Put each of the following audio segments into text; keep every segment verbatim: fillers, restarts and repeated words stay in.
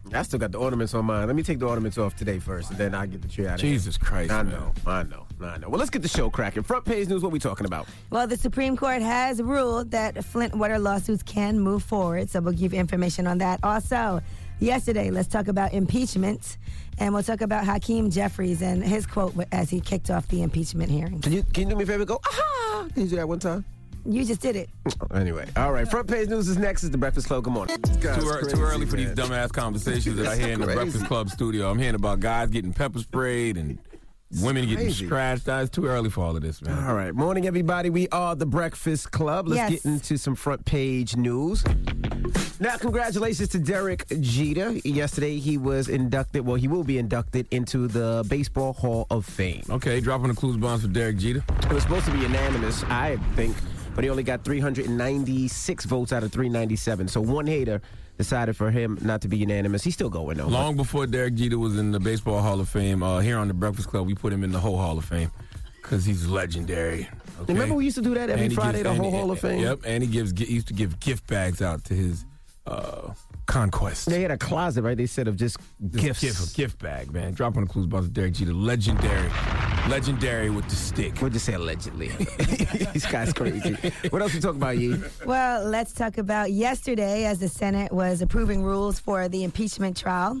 I still got the ornaments on mine. Let me take the ornaments off today first, and then I get the tree out of here. Jesus Christ, I man. know, I know, I know. Well, let's get the show cracking. Front page news, what we talking about? Well, the Supreme Court has ruled that Flint water lawsuits can move forward, so we'll give you information on that. Also, yesterday, let's talk about impeachment, and we'll talk about Hakeem Jeffries and his quote as he kicked off the impeachment hearing. Can you, can you do me a favor? Go, aha! Can you do that one time? You just did it. Anyway, all right. Front page news is next. Is the Breakfast Club. Good morning. Too, ear- too early for these dumbass conversations that I hear in the Crazy. Breakfast Club studio. I'm hearing about guys getting pepper sprayed and women getting crazy. scratched. It's too early for all of this, man. All right. Morning, everybody. We are the Breakfast Club. Let's Yes. get into some front page news. Now, congratulations to Derek Jeter. Yesterday, he was inducted, well, he will be inducted into the Baseball Hall of Fame. Okay, dropping the clues bombs for Derek Jeter. It was supposed to be unanimous, I think, but he only got three hundred ninety-six votes out of three ninety-seven. So one hater decided for him not to be unanimous. He's still going, though. Long before Derek Jeter was in the Baseball Hall of Fame, uh, here on the Breakfast Club, we put him in the whole Hall of Fame because he's legendary. Okay? Remember we used to do that every And he Friday, gives- the and whole he- Hall of Fame? Yep, and he gives he used to give gift bags out to his uh, conquests. They had a closet, right? They said of just gifts. Gift, gift bag, man. Dropping the clues bombs for Derek Jeter. Legendary. Legendary with the stick. We'll just say allegedly. This guy's crazy. What else we talking about, Yee? Well, let's talk about yesterday as the Senate was approving rules for the impeachment trial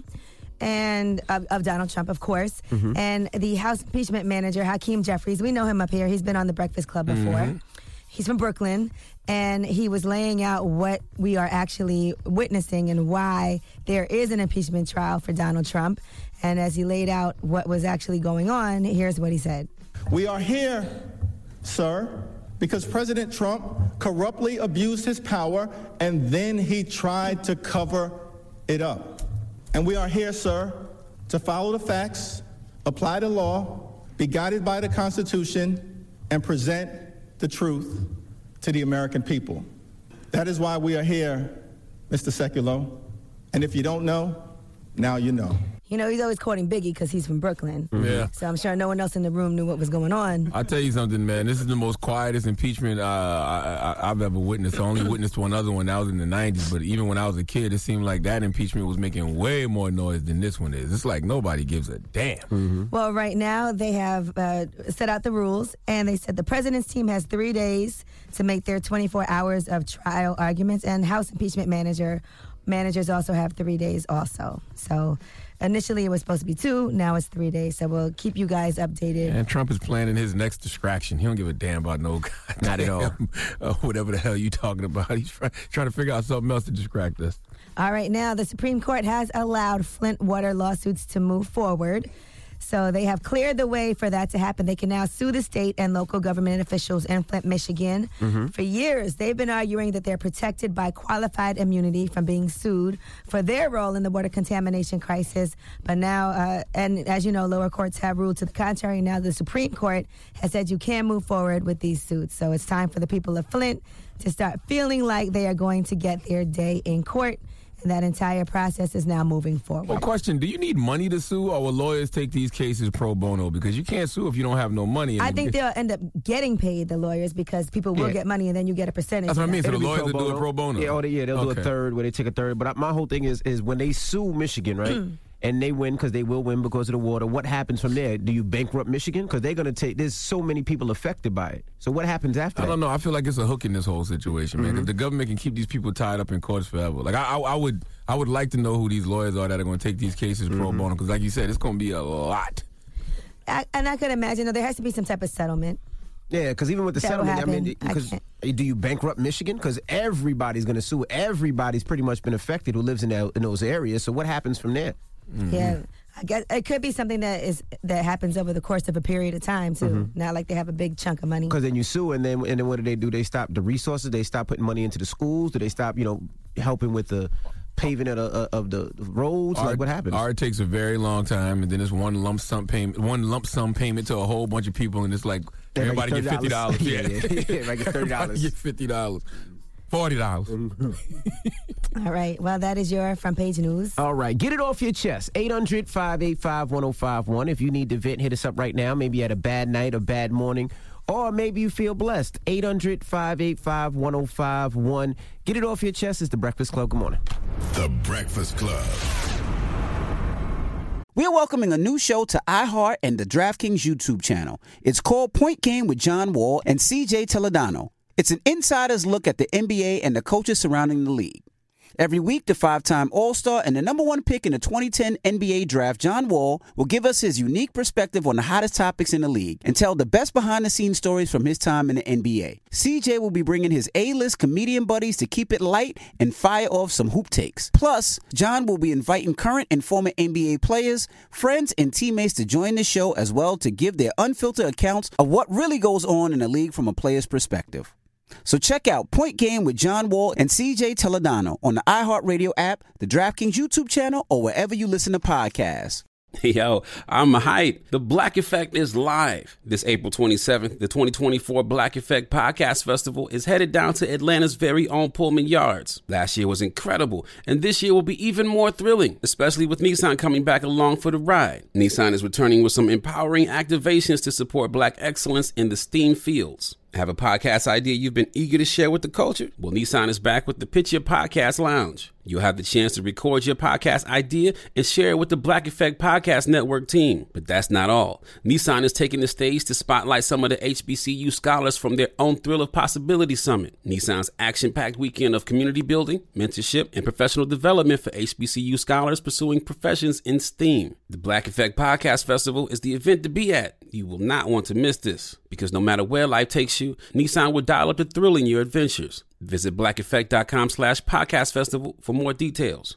and of, of Donald Trump, of course. Mm-hmm. And the House impeachment manager, Hakeem Jeffries, we know him up here. He's been on the Breakfast Club before. Mm-hmm. He's from Brooklyn, and he was laying out what we are actually witnessing and why there is an impeachment trial for Donald Trump. And as he laid out what was actually going on, here's what he said. We are here, sir, because President Trump corruptly abused his power and then he tried to cover it up. And we are here, sir, to follow the facts, apply the law, be guided by the Constitution, and present the truth to the American people. That is why we are here, Mister Sekulow. And if you don't know, now you know. You know, he's always quoting Biggie because he's from Brooklyn. Yeah. So I'm sure no one else in the room knew what was going on. I'll tell you something, man. This is the most quietest impeachment uh, I, I, I've ever witnessed. I only witnessed one other one. That was in the nineties. But even when I was a kid, it seemed like that impeachment was making way more noise than this one is. It's like nobody gives a damn. Mm-hmm. Well, right now they have uh, set out the rules, and they said the president's team has three days to make their twenty-four hours of trial arguments, and House impeachment manager managers also have three days also. So initially it was supposed to be two, now it's three days. So we'll keep you guys updated. And Trump is planning his next distraction. He don't give a damn about no goddamn, Not at all. uh, whatever the hell you talking about. He's try, trying to figure out something else to distract us. All right, now the Supreme Court has allowed Flint water lawsuits to move forward. So they have cleared the way for that to happen. They can now sue the state and local government officials in Flint, Michigan. Mm-hmm. For years, they've been arguing that they're protected by qualified immunity from being sued for their role in the water contamination crisis. But now, uh, and as you know, lower courts have ruled to the contrary. Now the Supreme Court has said you can move forward with these suits. So it's time for the people of Flint to start feeling like they are going to get their day in court. And that entire process is now moving forward. Well, question, do you need money to sue, or will lawyers take these cases pro bono? Because you can't sue if you don't have no money. I think they'll end up getting paid, the lawyers, because people will Yeah. get money and then you get a percentage. That's what I mean. So It'll the be lawyers pro will do bono. it pro bono. Yeah, oh, they, yeah they'll do Okay. a third where they take a third. But my whole thing is is when they sue Michigan, right? And they win because they will win because of the water. What happens from there? Do you bankrupt Michigan? Because they're going to take, there's so many people affected by it. So what happens after I that? don't know. I feel like it's a hook in this whole situation, man. 'Cause Mm-hmm. the government can keep these people tied up in courts forever. Like I, I, I would, I would like to know who these lawyers are that are going to take these cases pro Mm-hmm. bono. Because, like you said, it's going to be a lot. I, and I could imagine that there has to be some type of settlement. Yeah, because even with the That will settlement, I mean, happen. I because can't- do you bankrupt Michigan? Because everybody's going to sue. Everybody's pretty much been affected who lives in, that, in those areas. So what happens from there? Yeah, I guess it could be something that is that happens over the course of a period of time too. Mm-hmm. Not like they have a big chunk of money. Because then you sue, and then and then what do they do? They stop the resources. They stop putting money into the schools. Do they stop, you know, helping with the paving of the, of the roads? Or- like what happens? Or it takes a very long time, and then it's one lump sum payment, one lump sum payment to a whole bunch of people, and it's like everybody get fifty dollars. Yeah, yeah, yeah. Everybody get thirty dollars. Get fifty dollars, forty dollars. All right. Well, that is your front page news. All right, get it off your chest. eight hundred, five eight five, one oh five one. If you need to vent, hit us up right now. Maybe you had a bad night or bad morning, or maybe you feel blessed. eight hundred, five eight five, one oh five one. Get it off your chest. It's The Breakfast Club. Good morning. The Breakfast Club. We're welcoming a new show to iHeart and the DraftKings YouTube channel. It's called Point Game with John Wall and C J Toledano. It's an insider's look at the N B A and the coaches surrounding the league. Every week, the five-time All-Star and the number one pick in the twenty ten N B A draft, John Wall, will give us his unique perspective on the hottest topics in the league and tell the best behind-the-scenes stories from his time in the N B A. C J will be bringing his A-list comedian buddies to keep it light and fire off some hoop takes. Plus, John will be inviting current and former N B A players, friends, and teammates to join the show as well to give their unfiltered accounts of what really goes on in the league from a player's perspective. So check out Point Game with John Wall and C J Toledano on the iHeartRadio app, the DraftKings YouTube channel, or wherever you listen to podcasts. Yo, I'm hyped. The Black Effect is live. This April twenty-seventh, the twenty twenty-four Black Effect Podcast Festival is headed down to Atlanta's very own Pullman Yards. Last year was incredible, and this year will be even more thrilling, especially with Nissan coming back along for the ride. Nissan is returning with some empowering activations to support Black excellence in the STEAM fields. Have a podcast idea you've been eager to share with the culture? Well, Nissan is back with the Pitch Your Podcast Lounge. You'll have the chance to record your podcast idea and share it with the Black Effect Podcast Network team. But that's not all. Nissan is taking the stage to spotlight some of the H B C U scholars from their own Thrill of Possibility Summit, Nissan's action-packed weekend of community building, mentorship, and professional development for H B C U scholars pursuing professions in STEAM. The Black Effect Podcast Festival is the event to be at. You will not want to miss this, because no matter where life takes you, Nissan will dial up the thrill in your adventures. Visit blackeffect.com slash podcast festival for more details.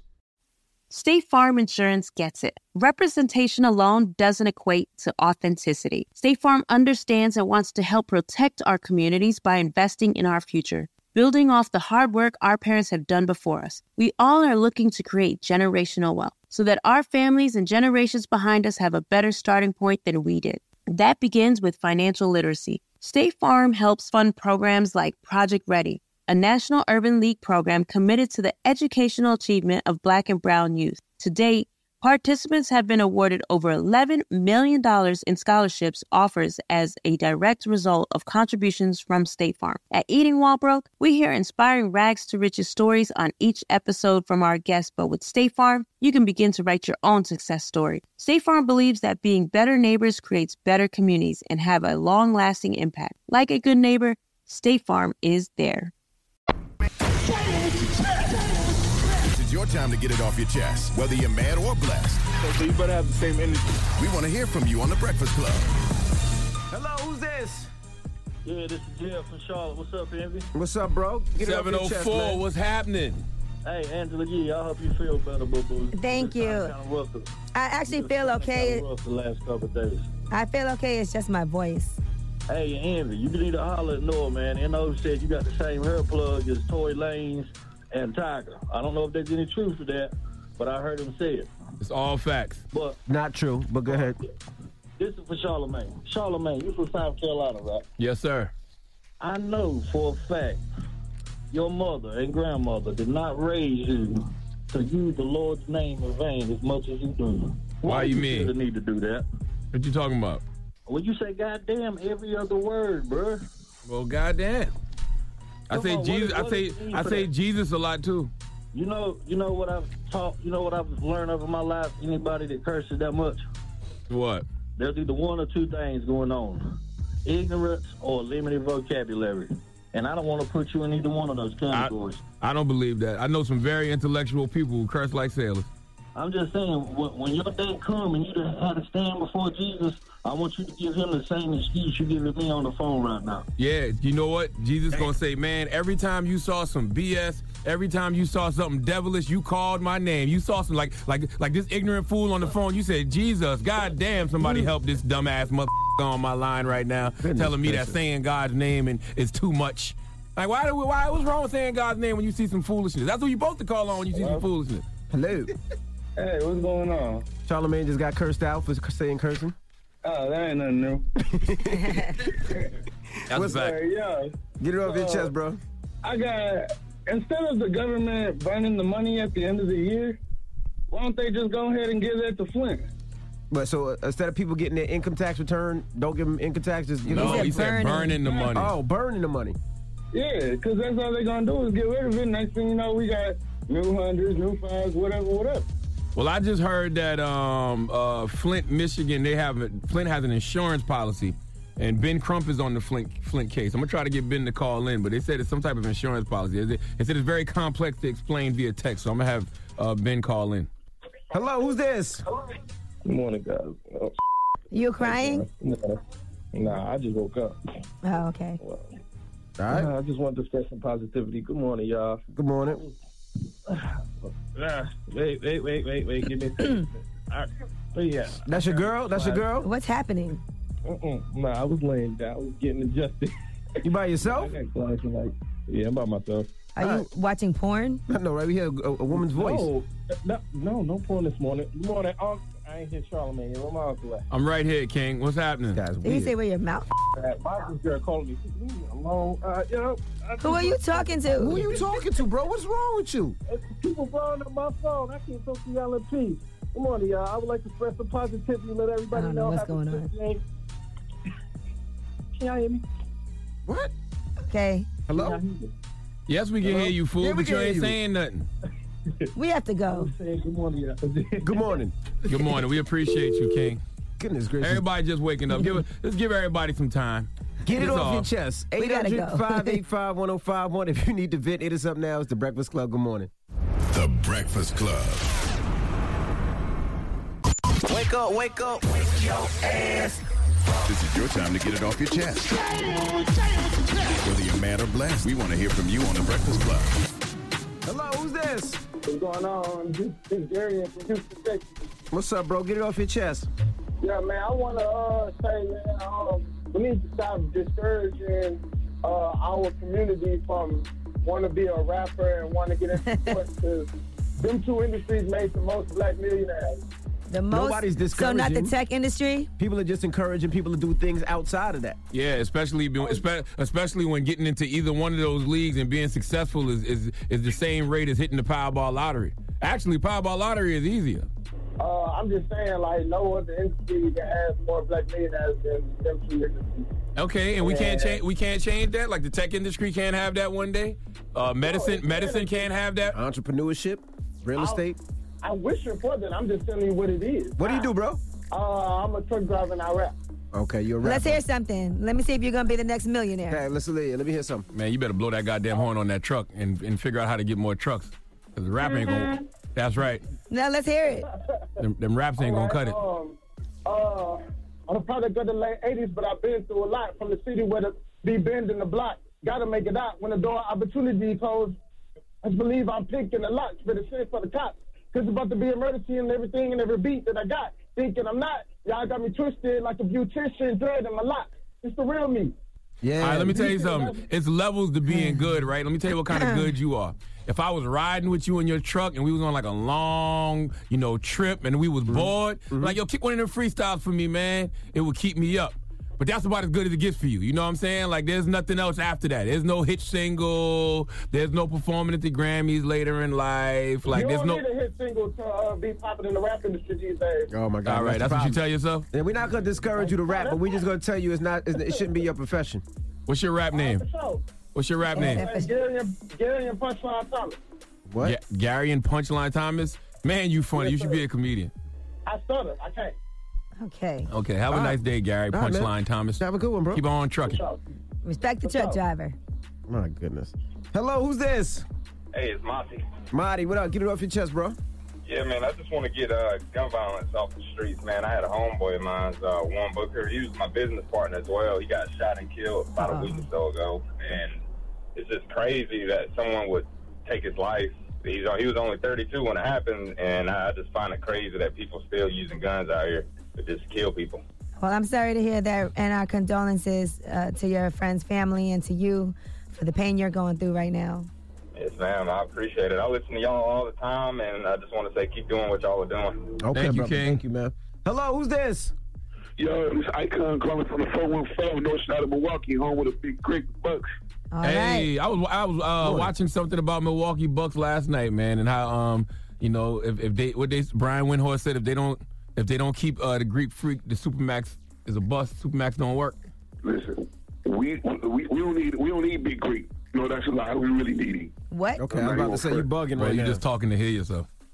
State Farm Insurance gets it. Representation alone doesn't equate to authenticity. State Farm understands and wants to help protect our communities by investing in our future, building off the hard work our parents have done before us. We all are looking to create generational wealth so that our families and generations behind us have a better starting point than we did. That begins with financial literacy. State Farm helps fund programs like Project Ready, a National Urban League program committed to the educational achievement of Black and Brown youth. To date, participants have been awarded over eleven million dollars in scholarships offers as a direct result of contributions from State Farm. At Eating While Broke, we hear inspiring rags to riches stories on each episode from our guests, but with State Farm, you can begin to write your own success story. State Farm believes that being better neighbors creates better communities and have a long-lasting impact. Like a good neighbor, State Farm is there. This is your time to get it off your chest, whether you're mad or blessed. So you better have the same energy. We want to hear from you on The Breakfast Club. Hello, who's this? Yeah, this is Jeff from Charlotte. What's up, Envy? What's up, bro? Get it off your chest, seven oh four, man. what's happening? Hey, Angela Yee, I hope you feel better, boo-boo. Thank you. Kind of rough. I actually feel okay. Kind of rough the last couple of days. I feel okay. It's just my voice. Hey, Envy, you need to holler at Noah, man. N O said you got the same hair plug as Tory Lanez and Tiger. I don't know if there's any truth to that, but I heard him say it. It's all facts. But Not true, but go ahead. this is for Charlamagne. Charlamagne, you from South Carolina, right? Yes, sir. I know for a fact your mother and grandmother did not raise you to use the Lord's name in vain as much as you do. Why you mean? You need to do that. What you talking about? When you say goddamn every other word, bruh. Well, goddamn. I Come say on, Jesus. what- I what say does it mean I for say that? Jesus a lot too. You know, you know what I've taught. You know what I've learned over my life. Anybody that curses that much, What? there's either one or two things going on: ignorance or limited vocabulary. And I don't want to put you in either one of those categories. I don't believe that. I know some very intellectual people who curse like sailors. I'm just saying, when, when your day come and you done had to stand before Jesus, I want you to give him the same excuse you're giving me on the phone right now. Yeah, you know what? Jesus gonna say, man, every time you saw some B S, every time you saw something devilish, you called my name. You saw some like like like this ignorant fool on the phone. You said, Jesus, God damn, somebody help this dumbass mother on my line right now, Goodness telling me gracious. that saying God's name and is too much. Like, why do we, why what's wrong with saying God's name when you see some foolishness? That's what you're supposed to call on when you see some foolishness. Hello. Hey, what's going on? Charlamagne just got cursed out for saying cursing. Oh, that ain't nothing new. That's What's a fact. Hey, yeah. Get it off your Uh, chest, bro. I got, instead of the government burning the money at the end of the year, why don't they just go ahead and give that to Flint? But so uh, instead of people getting their income tax return, don't give them income tax. Just give No, them. he said burning. burning the money. Oh, burning the money. Yeah, because that's all they're going to do is get rid of it. Next thing you know, we got new hundreds, new fives, whatever, whatever. Well, I just heard that um, uh, Flint, Michigan, they have a, Flint has an insurance policy, and Ben Crump is on the Flint Flint case. I'm gonna try to get Ben to call in, but they said it's some type of insurance policy. They said it's very complex to explain via text, so I'm gonna have uh, Ben call in. Hello, who's this? Good morning, guys. Oh. You crying? No. Nah, I just woke up. Oh, okay. Well, All right. I just wanted to spread some positivity. Good morning, y'all. Good morning. Ah, wait, wait, wait, wait, wait. Give me a second. All right. But yeah. That's your girl? That's your girl? What's happening? Uh-uh. Nah, I was laying down. I was getting adjusted. You by yourself? I got class tonight. Yeah, I'm by myself. Are you right. watching porn? No, right? We hear a, a woman's voice. No, no, no, no porn this morning. Good morning, Unc. I ain't hear Charlamagne. Where my uncle at? I'm right here, King. What's happening? Guys, Did you say where your mouth? My girl calling me. Leave me alone. Uh, you know, Who are you talking to? Who are you talking to, bro? What's wrong with you? People blowing up my phone. I can't talk to y'all in peace. Good morning, y'all. I would like to spread some positivity and let everybody I don't know know what's happy going on. birthday. Can y'all hear me? What? Okay. Hello? Yes, we can Hello? hear you, fool, Yeah, we but you can ain't hear you. saying nothing. We have to I go. was saying good morning, y'all. Good morning. Good morning. We appreciate you, King. Goodness gracious. Everybody just waking up. Give it, let's give everybody some time. Get it That's off all. your chest. We eight gotta hundred, go. five eight five, one oh five one. If you need to vent, hit us up now. It's The Breakfast Club. Good morning. The Breakfast Club. Wake up, wake up. Wake your ass. This is your time to get it off your chest. Whether you're mad or blessed, we want to hear from you on The Breakfast Club. Hello, who's this? What's going on? This is Gary from Houston, Texas. What's up, bro? Get it off your chest. Yeah, man, I want to uh, say, man, um, we need to stop discouraging uh, our community from wanting to be a rapper and want to get into sports, because them two industries make the most black millionaires. The most. Nobody's So discouraging. not the tech industry? People are just encouraging people to do things outside of that. Yeah, especially espe- especially when getting into either one of those leagues and being successful is is, is the same rate as hitting the Powerball lottery. Actually, Powerball lottery is easier. Uh, I'm just saying, like, no other industry that has more black millionaires than them two industries. Okay, and we can't change we can't change that. Like the tech industry can't have that one day. Uh, medicine No, medicine can't have that. Entrepreneurship, real estate. I wish it for that. I'm just telling you what it is. What do you do, bro? Uh, I'm a truck driver and I rap. Okay, you're a rapper. Let's hear something. Let me see if you're going to be the next millionaire. Okay, let's let, let me hear something. Man, you better blow that goddamn horn on that truck and, and figure out how to get more trucks. Cause the rap ain't gonna. That's right. Now let's hear it. Them, them raps ain't gonna cut it. Um, uh, I'm a product of the late eighties, but I've been through a lot from the city where the be bending the block. Gotta make it out when the door opportunity closed. I just believe I'm picking the locks for the shit for the cops. Cause it's about to be emergency and everything and every beat that I got. Thinking I'm not. Y'all got me twisted like a beautician, dread in my locks. It's the real me. Yeah. All right, let me tell you something. It's levels to being good, right? Let me tell you what kind of good you are. If I was riding with you in your truck and we was on like a long, you know, trip and we was bored, like, yo, kick one of them freestyles for me, man. It would keep me up. But that's about as good as it gets for you. You know what I'm saying? Like, there's nothing else after that. There's no hit single. There's no performing at the Grammys later in life. Like, you there's don't no. need a hit single to uh, be popping in the rap industry these days. Oh my God! All right, that's, the what you problem. tell yourself. And we're not gonna discourage you to rap, but we're just gonna tell you it's not. It's, it shouldn't be your profession. What's your rap name? For sure. What's your rap name? Uh, Gary and, Gary and Punchline Thomas. What? Ga- Gary and Punchline Thomas. Man, you funny. Yes, You should sir. be a comedian. I stutter. I can't. Okay. Okay, have a All right. nice day, Gary. All right, man. Punchline Thomas. Have a good one, bro. Keep on trucking. Respect the truck driver. My goodness. Hello, who's this? Hey, it's Monty. Marty, what up? Get it off your chest, bro. Yeah, man, I just want to get uh, gun violence off the streets, man. I had a homeboy of mine, uh, Warren Booker. He was my business partner as well. He got shot and killed about Oh. a week or so ago. And it's just crazy that someone would take his life. He's, he was only thirty-two when it happened, and I just find it crazy that people still using guns out here to just kill people. Well, I'm sorry to hear that, and our condolences uh, to your friend's family and to you for the pain you're going through right now. Yes, ma'am. I appreciate it. I listen to y'all all the time, and I just want to say keep doing what y'all are doing. Okay, Thank you, brother. King. Thank you, man. Hello, who's this? Yo, this Icon calling from the four one four, north side of Milwaukee, home with a big Great Bucks. All Hey, right. I was I was uh, watching something about Milwaukee Bucks last night, man, and how um you know if, if they what they Brian Windhorst said if they don't if they don't keep uh, the Greek Freak, the Supermax is a bust. Supermax don't work. Listen, we we, we don't need we don't need Big Greek. No, that's a lie. We really need him. What? Okay, I'm about to say you bugging Bro, right you now. just talking to hear yourself.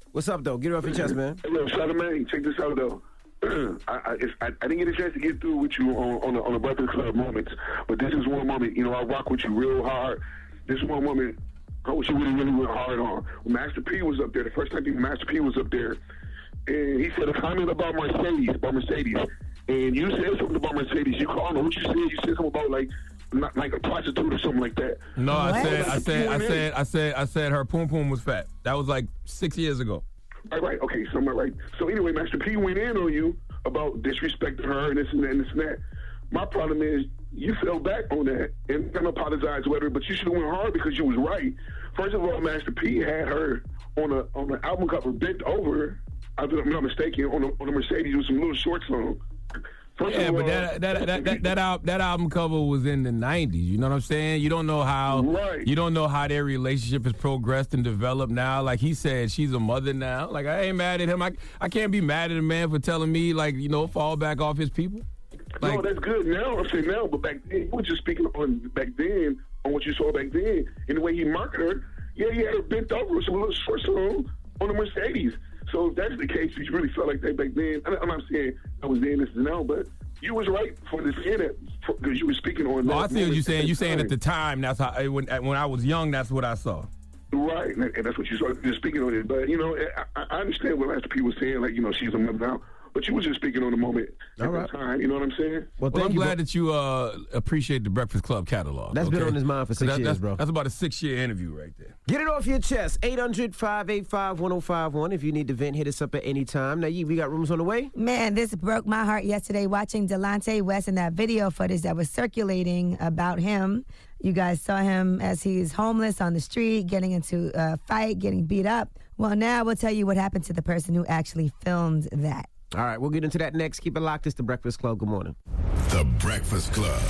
What's up, though? Get it off your chest, man. Hey, yo, Charlamagne, check this out, though. I, I, it's, I, I didn't get a chance to get through with you on on the, on the Breakfast Club moments, but this is one moment. You know, I rock with you real hard. This is one moment I wish you really, really went hard on. When Master P was up there, the first time Master P was up there, and he said a comment about Mercedes, about Mercedes, and you said something about Mercedes. You called her. What you said? You said something about like. Not like a prostitute or something like that. No, I said, I said, I said, I said, I said her poom poom was fat. That was like six years ago. Right, right, okay, so I'm right. So anyway, Master P went in on you about disrespecting her and this and that and this and that. My problem is you fell back on that and I'm apologize whatever, but you should have went hard because you was right. First of all, Master P had her on a on the album cover bent over. If I'm not mistaken, on a, on a Mercedes with some little shorts on. First yeah, all, but that that that that that, al- that album cover was in the nineties. You know what I'm saying? You don't know how right. you don't know how their relationship has progressed and developed now. Like he said, she's a mother now. Like I ain't mad at him. I I can't be mad at a man for telling me like you know fall back off his people. Like, no, that's good now. I'm saying now, but back then you were just speaking on back then on what you saw back then and the way he marketed her. Yeah, he had her bent over with some little shorts on on the Mercedes. So if that's the case, you really felt like that back then. I'm not saying I was then, this is now, but you was right for the saying that because you were speaking on. Well, I see what you're saying. You're saying time. at the time, that's how when when I was young, that's what I saw. Right, and that's what you saw. You're speaking on it, but you know, I, I understand what Master P was saying. Like you know, she's a mother now. But you was just speaking on the moment at All right. the time. You know what I'm saying? Well, well I'm glad bro. that you uh, appreciate the Breakfast Club catalog. That's okay? been on his mind for six that, years, that's, bro. That's about a six-year interview right there. Get it off your chest. eight hundred, five eight five, one oh five one. If you need to vent, hit us up at any time. Now, we got rooms on the way? Man, this broke my heart yesterday watching Delonte West and that video footage that was circulating about him. You guys saw him as he's homeless on the street, getting into a fight, getting beat up. Well, now we'll tell you what happened to the person who actually filmed that. All right, we'll get into that next. Keep it locked. It's The Breakfast Club. Good morning. The Breakfast Club.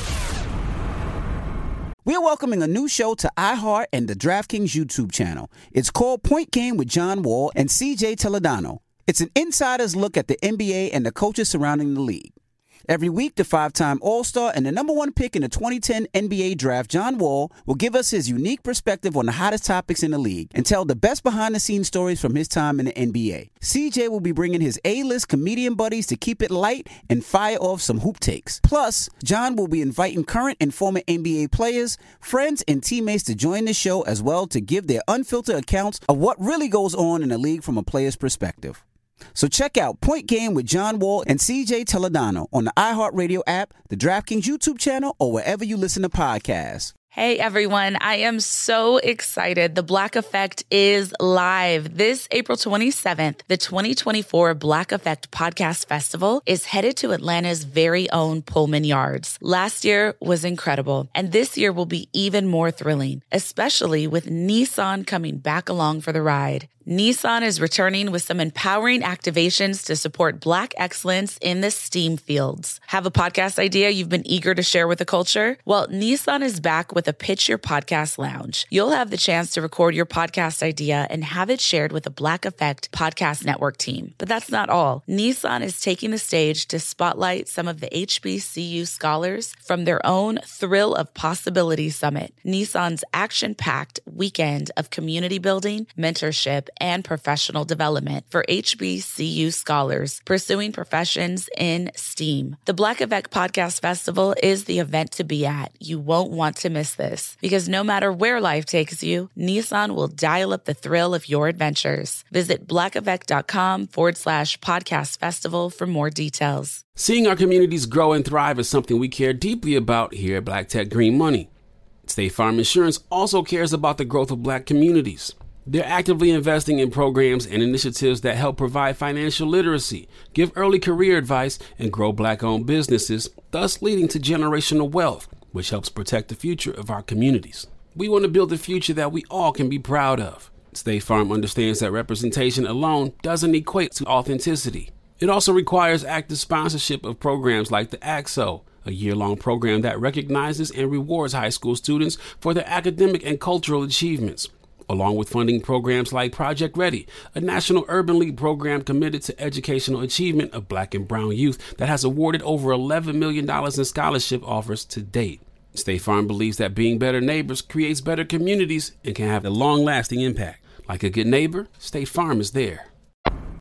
We're welcoming a new show to iHeart and the DraftKings YouTube channel. It's called Point Game with John Wall and C J Toledano. It's an insider's look at the N B A and the coaches surrounding the league. Every week, the five-time All-Star and the number one pick in the twenty ten N B A draft, John Wall, will give us his unique perspective on the hottest topics in the league and tell the best behind-the-scenes stories from his time in the N B A. C J will be bringing his A-list comedian buddies to keep it light and fire off some hoop takes. Plus, John will be inviting current and former N B A players, friends, and teammates to join the show as well to give their unfiltered accounts of what really goes on in the league from a player's perspective. So check out Point Game with John Wall and C J Toledano on the iHeartRadio app, the DraftKings YouTube channel, or wherever you listen to podcasts. Hey everyone, I am so excited. The Black Effect is live. This April twenty-seventh, the twenty twenty-four Black Effect Podcast Festival is headed to Atlanta's very own Pullman Yards. Last year was incredible, and this year will be even more thrilling, especially with Nissan coming back along for the ride. Nissan is returning with some empowering activations to support Black excellence in the STEAM fields. Have a podcast idea you've been eager to share with the culture? Well, Nissan is back with a Pitch Your Podcast Lounge. You'll have the chance to record your podcast idea and have it shared with the Black Effect Podcast Network team. But that's not all. Nissan is taking the stage to spotlight some of the H B C U scholars from their own Thrill of Possibility Summit, Nissan's action-packed weekend of community building, mentorship, and professional development for H B C U scholars pursuing professions in STEAM. The Black Effect Podcast Festival is the event to be at. You won't want to miss this because no matter where life takes you, Nissan will dial up the thrill of your adventures. Visit blackeffect.com forward slash podcast festival for more details. Seeing our communities grow and thrive is something we care deeply about here at Black Tech Green Money. State Farm Insurance also cares about the growth of Black communities. They're actively investing in programs and initiatives that help provide financial literacy, give early career advice, and grow Black-owned businesses, thus leading to generational wealth, which helps protect the future of our communities. We want to build a future that we all can be proud of. State Farm understands that representation alone doesn't equate to authenticity. It also requires active sponsorship of programs like the A C S O, a year-long program that recognizes and rewards high school students for their academic and cultural achievements, along with funding programs like Project Ready, a National Urban League program committed to educational achievement of Black and brown youth that has awarded over eleven million dollars in scholarship offers to date. State Farm believes that being better neighbors creates better communities and can have a long-lasting impact. Like a good neighbor, State Farm is there.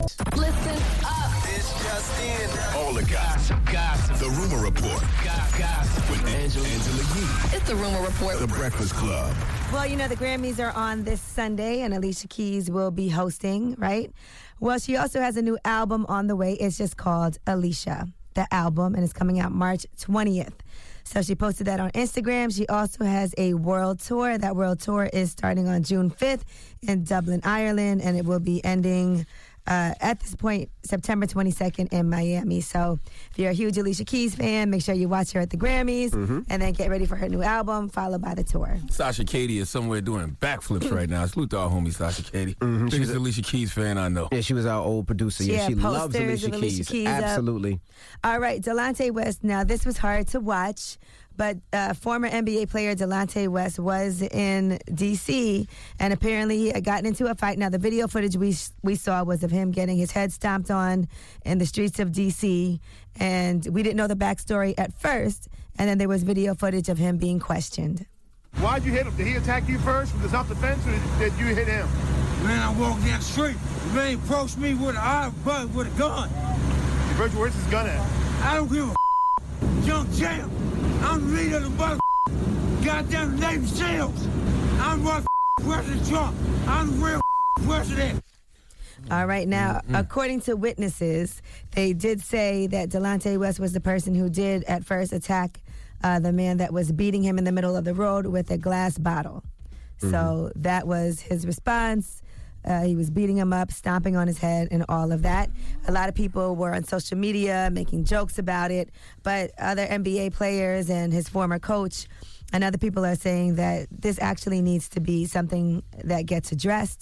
Listen up. This just in. All the gossip. Gossip. The Rumor Report. Gossip. With Angela, Angela Yee. It's the Rumor Report. The Breakfast Club. Well, you know, the Grammys are on this Sunday, and Alicia Keys will be hosting, right? Well, she also has a new album on the way. It's just called Alicia, the album, and it's coming out March twentieth. So she posted that on Instagram. She also has a world tour. That world tour is starting on June fifth in Dublin, Ireland, and it will be ending uh, at this point September twenty-second in Miami. So if you're a huge Alicia Keys fan, make sure you watch her at the Grammys, mm-hmm. and then get ready for her new album, followed by the tour. Sasha Katie is somewhere doing backflips right now. Salute to our homie Sasha Katie. Mm-hmm. She's an Alicia Keys fan, I know. Yeah, she was our old producer. She yeah, had she loves posters Alicia of Alicia Keys. Keys up. Absolutely. All right, Delonte West. Now, this was hard to watch, but uh, former N B A player Delonte West was in D C and apparently he had gotten into a fight. Now, the video footage we we saw was of him getting his head stomped on in the streets of D C, and we didn't know the backstory at first, and then there was video footage of him being questioned. Why'd you hit him? Did he attack you first from the self-defense, or did you hit him? Man, I walked down the street. The man approached me with an eye button with a gun. Virgil, where's his gun at? I don't give a f***. Young Jam. I'm the leader of the mother goddamn Navy SEALs. I'm what President Trump. I'm the real president. All right, now, mm-hmm. according to witnesses, they did say that Delonte West was the person who did at first attack uh, the man that was beating him in the middle of the road with a glass bottle. Mm-hmm. So that was his response. Uh, he was beating him up, stomping on his head, and all of that. A lot of people were on social media making jokes about it, but other N B A players and his former coach and other people are saying that this actually needs to be something that gets addressed.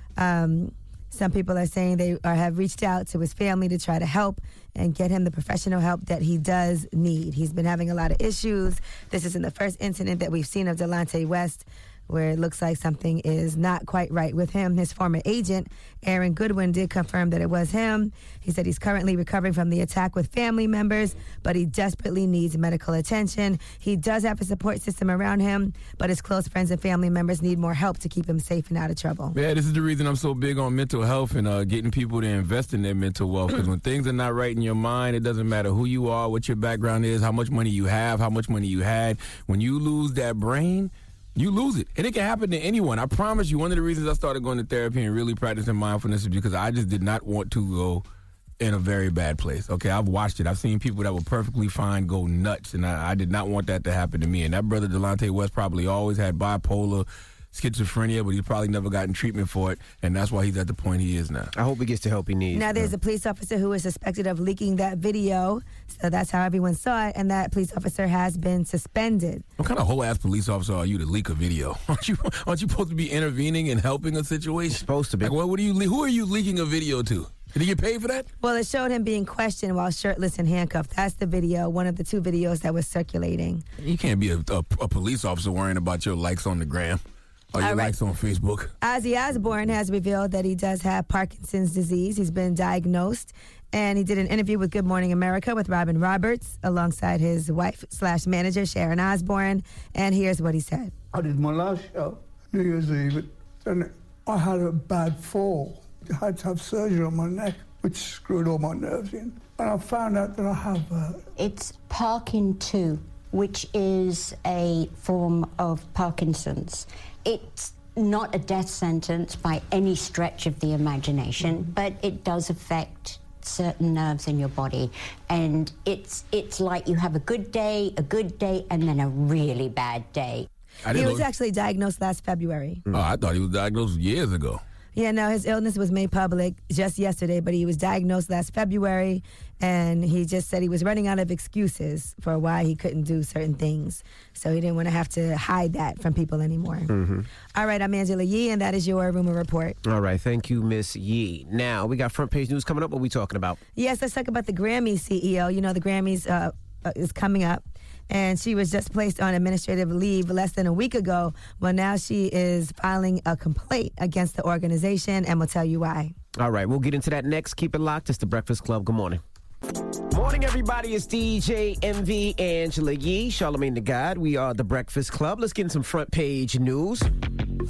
Um, some people are saying they are, have reached out to his family to try to help and get him the professional help that he does need. He's been having a lot of issues. This isn't the first incident that we've seen of Delonte West where it looks like something is not quite right with him. His former agent, Aaron Goodwin, did confirm that it was him. He said he's currently recovering from the attack with family members, but he desperately needs medical attention. He does have a support system around him, but his close friends and family members need more help to keep him safe and out of trouble. Yeah, this is the reason I'm so big on mental health and uh, getting people to invest in their mental wealth, because when things are not right in your mind, it doesn't matter who you are, what your background is, how much money you have, how much money you had. When you lose that brain, you lose it. And it can happen to anyone. I promise you, one of the reasons I started going to therapy and really practicing mindfulness is because I just did not want to go in a very bad place. Okay, I've watched it. I've seen people that were perfectly fine go nuts, and I, I did not want that to happen to me. And that brother Delonte West probably always had bipolar, schizophrenia, but he's probably never gotten treatment for it, and that's why he's at the point he is now. I hope he gets the help he needs. Now, there's a police officer who is suspected of leaking that video, so that's how everyone saw it, and that police officer has been suspended. What kind of whole-ass police officer are you to leak a video? Aren't you aren't you supposed to be intervening and helping a situation? You're supposed to be. Like, what, what are you, who are you leaking a video to? Did he get paid for that? Well, it showed him being questioned while shirtless and handcuffed. That's the video, one of the two videos that was circulating. You can't be a, a, a police officer worrying about your likes on the gram. Or your likes on Facebook. Ozzy Osbourne has revealed that he does have Parkinson's disease. He's been diagnosed, and he did an interview with Good Morning America with Robin Roberts alongside his wife slash manager, Sharon Osbourne, and here's what he said. I did my last show, New Year's Eve, and I had a bad fall. I had to have surgery on my neck, which screwed all my nerves in. And I found out that I have... Uh, it's Parkin two, which is a form of Parkinson's. It's not a death sentence by any stretch of the imagination, mm-hmm. but it does affect certain nerves in your body. And it's it's like you have a good day, a good day, and then a really bad day. He was actually diagnosed last February. Oh, I thought he was diagnosed years ago. Yeah, no, his illness was made public just yesterday, but he was diagnosed last February, and he just said he was running out of excuses for why he couldn't do certain things. So he didn't want to have to hide that from people anymore. Mm-hmm. All right, I'm Angela Yee, and that is your Rumor Report. All right, thank you, Miss Yee. Now, we got front page news coming up. What are we talking about? Yes, let's talk about the Grammys C E O. You know, the Grammys uh, uh, is coming up. And she was just placed on administrative leave less than a week ago. Well, now she is filing a complaint against the organization, and we'll tell you why. All right, we'll get into that next. Keep it locked. It's The Breakfast Club. Good morning. Morning, everybody. It's D J M V, Angela Yee, Charlamagne the God. We are The Breakfast Club. Let's get in some front page news. Let's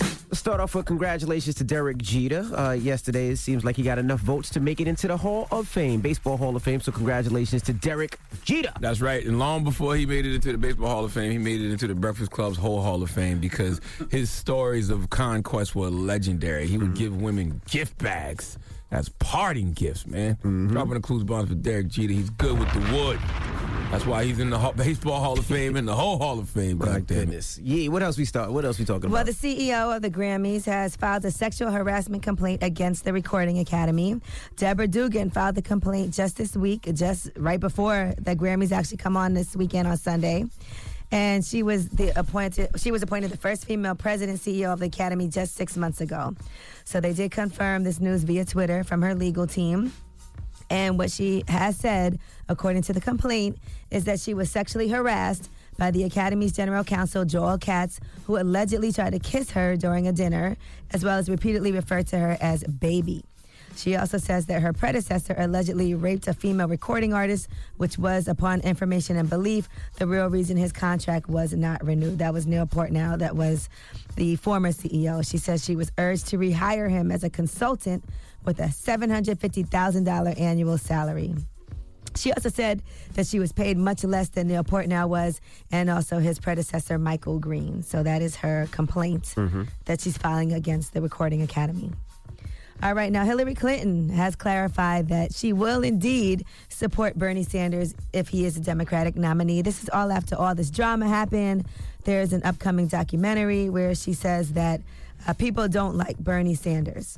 start off with congratulations to Derek Jeter. Uh, yesterday, it seems like he got enough votes to make it into the Hall of Fame, Baseball Hall of Fame. So congratulations to Derek Jeter. That's right. And long before he made it into the Baseball Hall of Fame, he made it into the Breakfast Club's whole Hall of Fame because his stories of conquest were legendary. He would mm-hmm. give women gift bags as parting gifts, man. Mm-hmm. Dropping the clues bombs for Derek Jeter. He's good with the wood. That's why he's in the Baseball Hall of Fame and the whole Hall of Fame. My goodness. Yeah, what else we start? What else we talking well, about? Well, the C E O of the Grammys has filed a sexual harassment complaint against the Recording Academy. Deborah Dugan filed the complaint just this week, just right before the Grammys actually come on this weekend on Sunday. And she was the appointed. She was appointed the first female president C E O of the Academy just six months ago. So they did confirm this news via Twitter from her legal team. And what she has said, according to the complaint, is that she was sexually harassed by the Academy's general counsel, Joel Katz, who allegedly tried to kiss her during a dinner, as well as repeatedly referred to her as baby. She also says that her predecessor allegedly raped a female recording artist, which was, upon information and belief, the real reason his contract was not renewed. That was Neil Portnow. That was the former C E O. She says she was urged to rehire him as a consultant with a seven hundred fifty thousand dollars annual salary. She also said that she was paid much less than Neil Portnow was, and also his predecessor, Michael Green. So that is her complaint mm-hmm. that she's filing against the Recording Academy. All right, now Hillary Clinton has clarified that she will indeed support Bernie Sanders if he is a Democratic nominee. This is all after all this drama happened. There's an upcoming documentary where she says that uh, people don't like Bernie Sanders.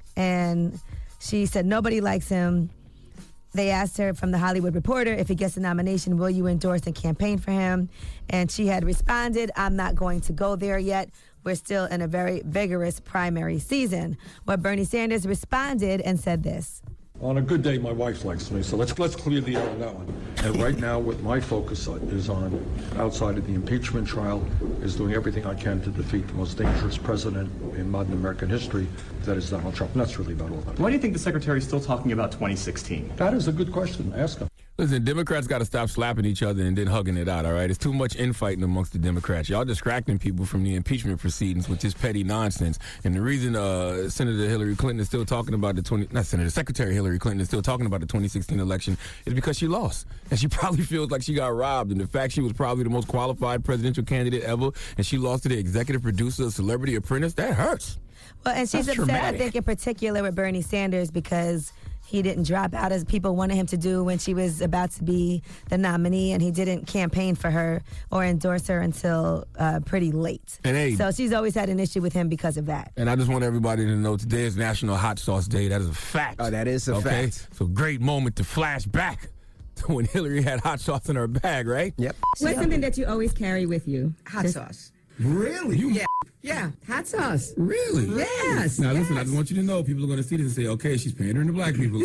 And she said nobody likes him. They asked her from The Hollywood Reporter, if he gets the nomination, will you endorse and campaign for him? And she had responded, I'm not going to go there yet. We're still in a very vigorous primary season. Where Bernie Sanders responded and said this. On a good day, my wife likes me, so let's let's clear the air on that one. And right now, what my focus is on, outside of the impeachment trial, is doing everything I can to defeat the most dangerous president in modern American history, that is Donald Trump. And that's really about all that. Why do you think the secretary is still talking about twenty sixteen? That is a good question. Ask him. Listen, Democrats got to stop slapping each other and then hugging it out, all right? It's too much infighting amongst the Democrats. Y'all distracting people from the impeachment proceedings with this petty nonsense. And the reason uh, Senator Hillary Clinton is still talking about the twenty, not Senator, Secretary Hillary Clinton is still talking about the twenty sixteen election is because she lost. And she probably feels like she got robbed. And the fact she was probably the most qualified presidential candidate ever, and she lost to the executive producer of Celebrity Apprentice, that hurts. Well, and she's That's upset, traumatic. I think, in particular with Bernie Sanders because he didn't drop out as people wanted him to do when she was about to be the nominee, and he didn't campaign for her or endorse her until uh, pretty late. And hey, so she's always had an issue with him because of that. And I just want everybody to know today is National Hot Sauce Day. That is a fact. Oh, that is a okay? fact. So great moment to flash back to when Hillary had hot sauce in her bag, right? Yep. What's something that you always carry with you? Hot Just- sauce. Really? You, Yeah. Yeah. Hot sauce. Really? Yes. Now, yes. listen, I just want you to know people are going to see this and say, okay, she's pandering to black people.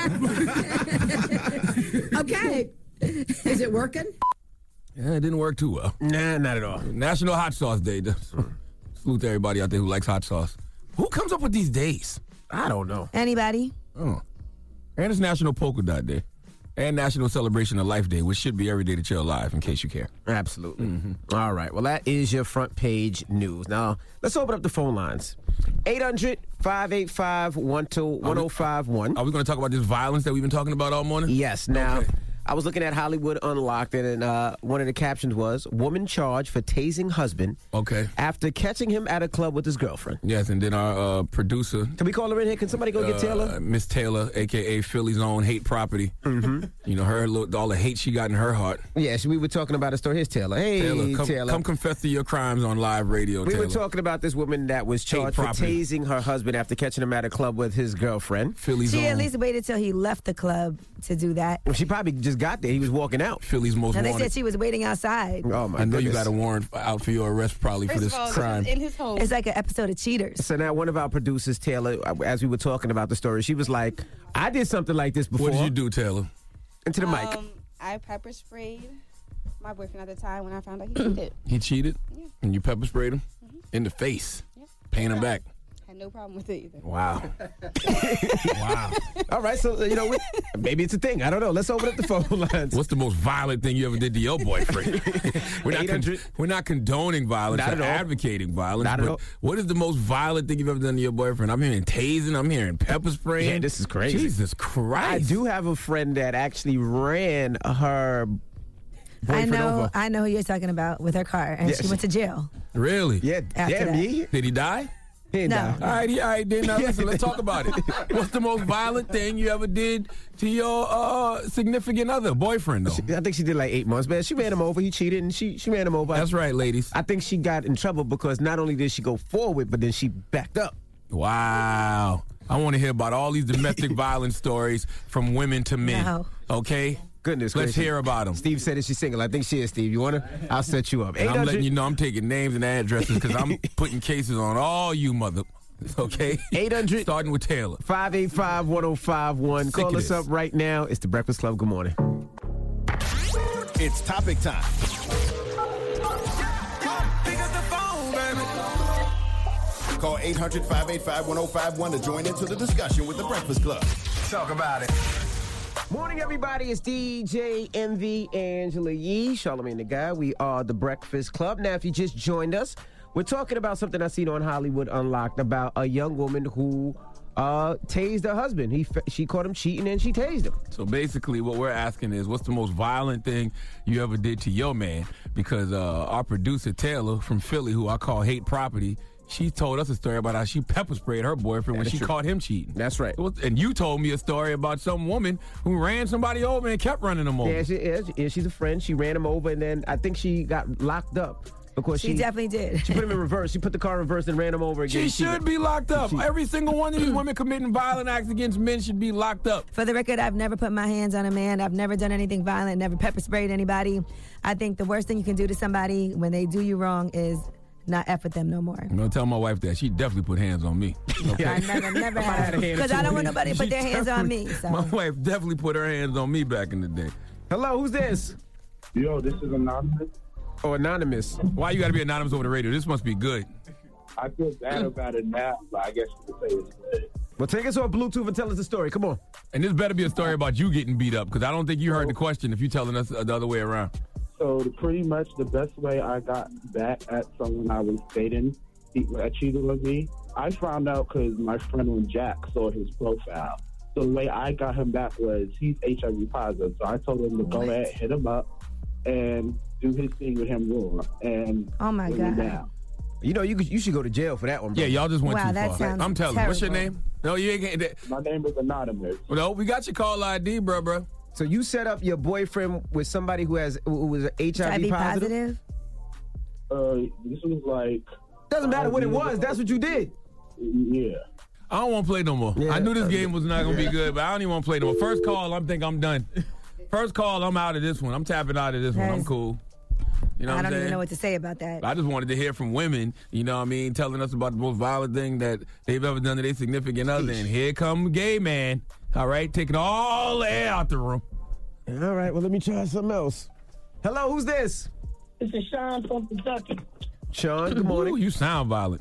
Okay. Is it working? Yeah, it didn't work too well. Nah, not at all. National Hot Sauce Day. Salute to everybody out there who likes hot sauce. Who comes up with these days? I don't know. Anybody? Oh. And it's National Polka Dot Day. And National Celebration of Life Day, which should be every day that you're alive, in case you care. Absolutely. Mm-hmm. All right. Well, that is your front page news. Now, let's open up the phone lines. eight hundred, five eight five, one oh five one. Are we going to talk about this violence that we've been talking about all morning? Yes. Now, okay. I was looking at Hollywood Unlocked, and uh, one of the captions was, woman charged for tasing husband Okay. after catching him at a club with his girlfriend. Yes, and then our uh, producer. Can we call her in here? Can somebody go get uh, Taylor? Miss Taylor, a k a. Philly's own Hate Property. Mm-hmm. You know, her little, all the hate she got in her heart. Yes, we were talking about a story. Here's Taylor. Hey, Taylor, come, Taylor. come confess to your crimes on live radio, We Taylor. were talking about this woman that was charged for property. tasing her husband after catching him at a club with his girlfriend. Philly's She own. at least waited till he left the club to do that. Well, she probably just got there. He was walking out. Philly's most Now, they wanted. said she was waiting outside. Oh, my I know you goodness. got a warrant out for your arrest probably for First this of all, crime. in his home. It's like an episode of Cheaters. So now one of our producers, Taylor, as we were talking about the story, she was like, I did something like this before. What did you do, Taylor? Into the mic. Um, I pepper sprayed my boyfriend at the time when I found out he cheated. He cheated? Yeah. And you pepper sprayed him? Mm-hmm. In the face? Yep. Paying him back? Had no problem with it either. Wow. Wow. All right, so, you know, we, maybe it's a thing. I don't know. Let's open up the phone lines. What's the most violent thing you ever did to your boyfriend? we're, not con- we're not condoning violence Not or at all. advocating violence. Not at but all. what is the most violent thing you've ever done to your boyfriend? I'm hearing tasing. I'm hearing pepper spraying. Yeah, this is crazy. Jesus Christ. I do have a friend that actually ran her I boyfriend know, over. I know who you're talking about with her car, and Yeah, she she- went to jail. Really? Yeah, After damn that. me. Did he die? He didn't No. die. All right, he, all right, then now listen, let's talk about it. What's the most violent thing you ever did to your uh, significant other, boyfriend, though? She- I think she did like eight months, man. She ran him over. He cheated, and she she ran him over. That's right, ladies. I think she got in trouble because not only did she go forward, but then she backed up. Wow. I want to hear about all these domestic violence stories from women to men. No. Okay? Goodness Let's gracious. hear about them. Steve said that she's single. I think she is, Steve. You want to? I'll set you up. And I'm letting eight hundred you know I'm taking names and addresses because I'm putting cases on all you mother. Okay? eight hundred Starting with Taylor. five eight five, one oh five one. Sick Call of us this. up right now. It's the Breakfast Club. Good morning. It's topic time. Call eight hundred, five eight five, one oh five one to join into the discussion with the Breakfast Club. Talk about it. Morning, everybody. It's D J M V Angela Yee, Charlamagne the Guy. We are the Breakfast Club. Now, if you just joined us, we're talking about something I seen on Hollywood Unlocked about a young woman who uh, tased her husband. He she caught him cheating and she tased him. So basically, what we're asking is, what's the most violent thing you ever did to your man? Because uh, our producer, Taylor, from Philly, who I call Hate Property, she told us a story about how she pepper sprayed her boyfriend when That is she true. caught him cheating. That's right. And you told me a story about some woman who ran somebody over and kept running them over. Yeah, she is. Yeah, she's a friend. She ran him over, and then I think she got locked up because She she, definitely did. She put him in reverse. She put the car in reverse and ran him over again. She should be locked up. She- Every single one of these women committing violent acts against men should be locked up. For the record, I've never put my hands on a man. I've never done anything violent, never pepper sprayed anybody. I think the worst thing you can do to somebody when they do you wrong is not F with them no more. I'm gonna tell my wife that. She definitely put hands on me. Okay? I never, never had have. a hand Because or I two don't on want you. nobody to put their hands on me. So. My wife definitely put her hands on me back in the day. Hello, who's this? Yo, this is anonymous. Oh, anonymous. Why you gotta be anonymous over the radio? This must be good. I feel bad about it now, but I guess you could say it's good. Well, take us on Bluetooth and tell us the story. Come on. And this better be a story about you getting beat up, because I don't think you heard the question if you telling us the other way around. So pretty much the best way I got back at someone I was dating he, that cheated on me, I found out because my friend Jack saw his profile. So the way I got him back was he's H I V positive. So I told him to go ahead, hit him up, and do his thing with him raw. And Oh, my bring him God. down. You know, you could- you should go to jail for that one, bro. Yeah, y'all just went Wow, too that far. sounds I'm telling you. What's your terrible. name? No, you ain't getting that. My name is Anonymous. No, we got your call I D, bro, bro. So you set up your boyfriend with somebody who has who was H I V H I V positive? positive? Uh, this was like... Doesn't matter what it was. That's what you did. Yeah. I don't want to play no more. Yeah. I knew this game was not going to be good, but I don't even want to play no more. First call, I'm think I'm done. First call, I'm out of this one. I'm tapping out of this one. I'm Yes. cool. You know I what I'm don't saying? even know what to say about that. I just wanted to hear from women, you know what I mean, telling us about the most violent thing that they've ever done to their significant other. And here come gay man, all right, taking all the air out the room. All right, well, let me try something else. Hello, who's this? This is Sean from Kentucky. Sean, good morning. Ooh, you sound violent.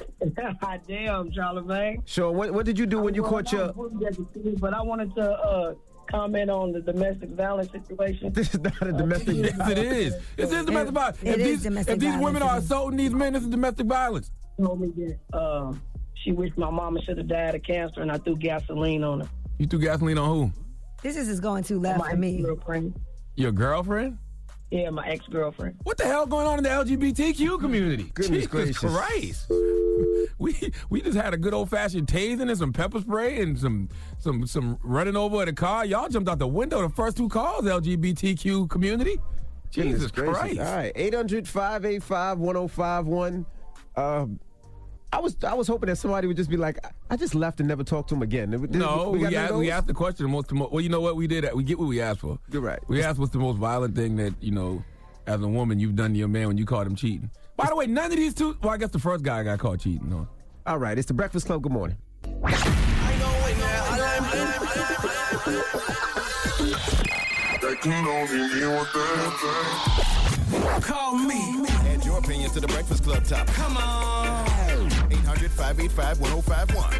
Damn, Charlamagne. Sean, what, what did you do when you caught your... But I wanted to uh, comment on the domestic violence situation. This is not a domestic Yes, it is. This is domestic violence. It If is these, domestic if these women are violence. assaulting these men, this is domestic violence. Told me that uh, she wished my mama should have died of cancer, and I threw gasoline on her. You threw gasoline on who? This is just going too left my for me. ex-girlfriend. Your girlfriend? Yeah, my ex-girlfriend. What the hell going on in the L G B T Q community? Goodness Jesus gracious. Christ. We we just had a good old fashioned tasing and some pepper spray and some some some running over at a car. Y'all jumped out the window the first two calls, L G B T Q community. Jesus Goodness Christ. gracious. All right, eight hundred, five eight five, one oh five one. Um, I was I was hoping that somebody would just be like, I, I just left and never talked to him again. Did- No, we we, got none of asked, we those? asked the question. The most, the most, well, you know what? We did. We get what we asked for. You're right. We asked what's the most violent thing that, you know, as a woman you've done to your man when you caught him cheating. By the way, none of these two, well, I guess the first guy got caught cheating. No. All right, it's the Breakfast Club. Good morning. That can only mean one thing. Call me. Add your opinions to the Breakfast Club top. Come on. eight hundred, five eight five, one oh five one.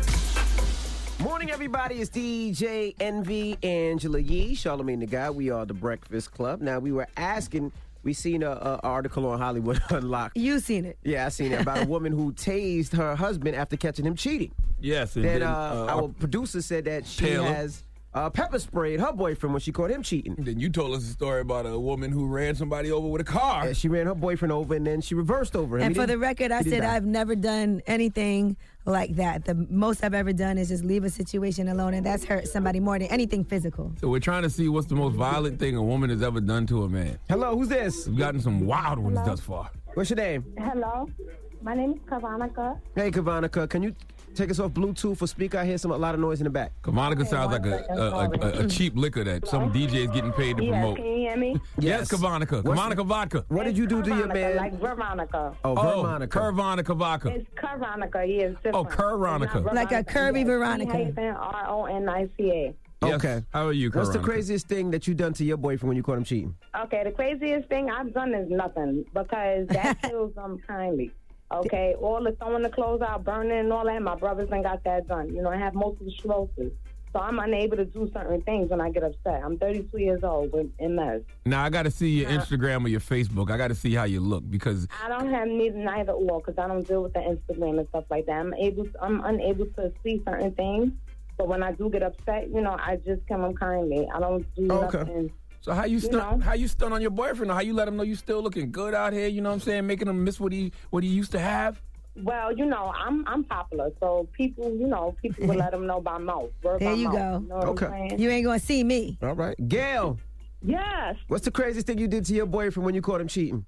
Morning, everybody. It's D J Envy, Angela Yee, Charlamagne the Guy. We are the Breakfast Club. Now, we were asking, we seen a, a article on Hollywood Unlocked. You seen it? Yeah, I seen it about a woman who tased her husband after catching him cheating. Yes, and Then then, uh, uh, our producer said that she Taylor. has uh, pepper sprayed her boyfriend when she caught him cheating. Then you told us a story about a woman who ran somebody over with a car. Yeah, she ran her boyfriend over and then she reversed over him. And He for the didn't- record, I he didn't said die. I've never done anything like that. The most I've ever done is just leave a situation alone, and that's hurt somebody more than anything physical. So we're trying to see what's the most violent thing a woman has ever done to a man. Hello, who's this? We've gotten some wild ones Hello? thus far. What's your name? Hello, my name is Kavanica. Hey, Kavanica, can you take us off Bluetooth or speaker? I hear some a lot of noise in the back. Kavanica sounds like a, a, a, a cheap liquor that some D J is getting paid to Yes, promote. can you hear me? Yes, Kavanica. What's- Kavanica vodka. What did you do to your Veronica, man? Like Veronica. Oh, Veronica. Curvonica vodka. It's Veronica, yeah, it's different. Oh, Veronica. It's not Like a curvy Veronica. R O N I C A. Yes. Okay. How are you, What's the Veronica? craziest thing that you done to your boyfriend when you caught him cheating? Okay, the craziest thing I've done is nothing because that feels um kindly. Okay, all the throwing the clothes out, burning and all that, my brothers ain't got that done. You know, I have multiple sclerosis. So I'm unable to do certain things when I get upset. I'm thirty-two years old with M S. Now I got to see your Instagram or your Facebook. I got to see how you look because I don't have neither, neither or because I don't deal with the Instagram and stuff like that. I'm able, I'm unable to see certain things. But when I do get upset, you know, I just come him kindly. I don't do Okay. nothing. So how you stun? How you stun on your boyfriend? Or how you let him know you still looking good out here? You know what I'm saying? Making him miss what he what he used to have. Well, you know, I'm I'm popular, so people, you know, people will let them know by mouth. Word There by you mouth, go. You know what Okay. I'm saying? You ain't gonna see me. All right. Gail, Yes. what's the craziest thing you did to your boyfriend when you caught him cheating?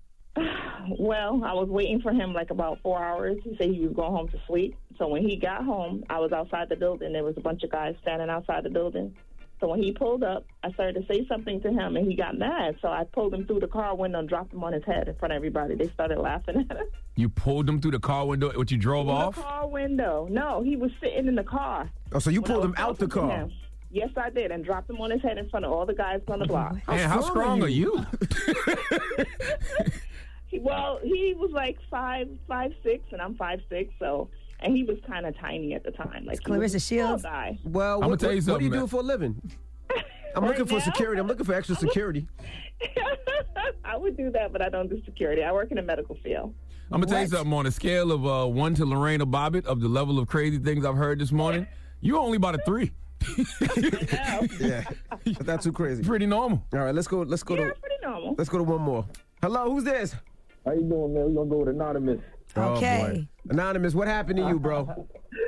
Well, I was waiting for him like about four hours. He said he was going home to sleep. So when he got home, I was outside the building. There was a bunch of guys standing outside the building. So when he pulled up, I started to say something to him, and he got mad. So I pulled him through the car window and dropped him on his head in front of everybody. They started laughing at us. You pulled him through the car window. What you drove In off? the car window. No, he was sitting in the car. Oh, so you When I pulled was him out the talking to car? him. Yes, I did, and dropped him on his head in front of all the guys on the block. Man, how strong are you? He, well, he was like five, five, six, and I'm five, six. So, and he was kind of tiny at the time. Like he was Clarissa a small Shields. guy. Well, I'ma what, tell you what, what do you something, do man. for a living? I'm Right looking for now? security. I'm looking for extra security. I would do that, but I don't do security. I work in the medical field. I'm gonna tell you something. On a scale of uh, one to Lorena Bobbitt of the level of crazy things I've heard this morning, you're only about a three. Yeah, not too crazy. Pretty normal. All right, let's go. Let's go Yeah, to. pretty normal. Let's go to one more. Hello, who's this? How you doing, man? We're gonna go with Anonymous. Okay. Oh, boy. Anonymous, what happened to you, bro?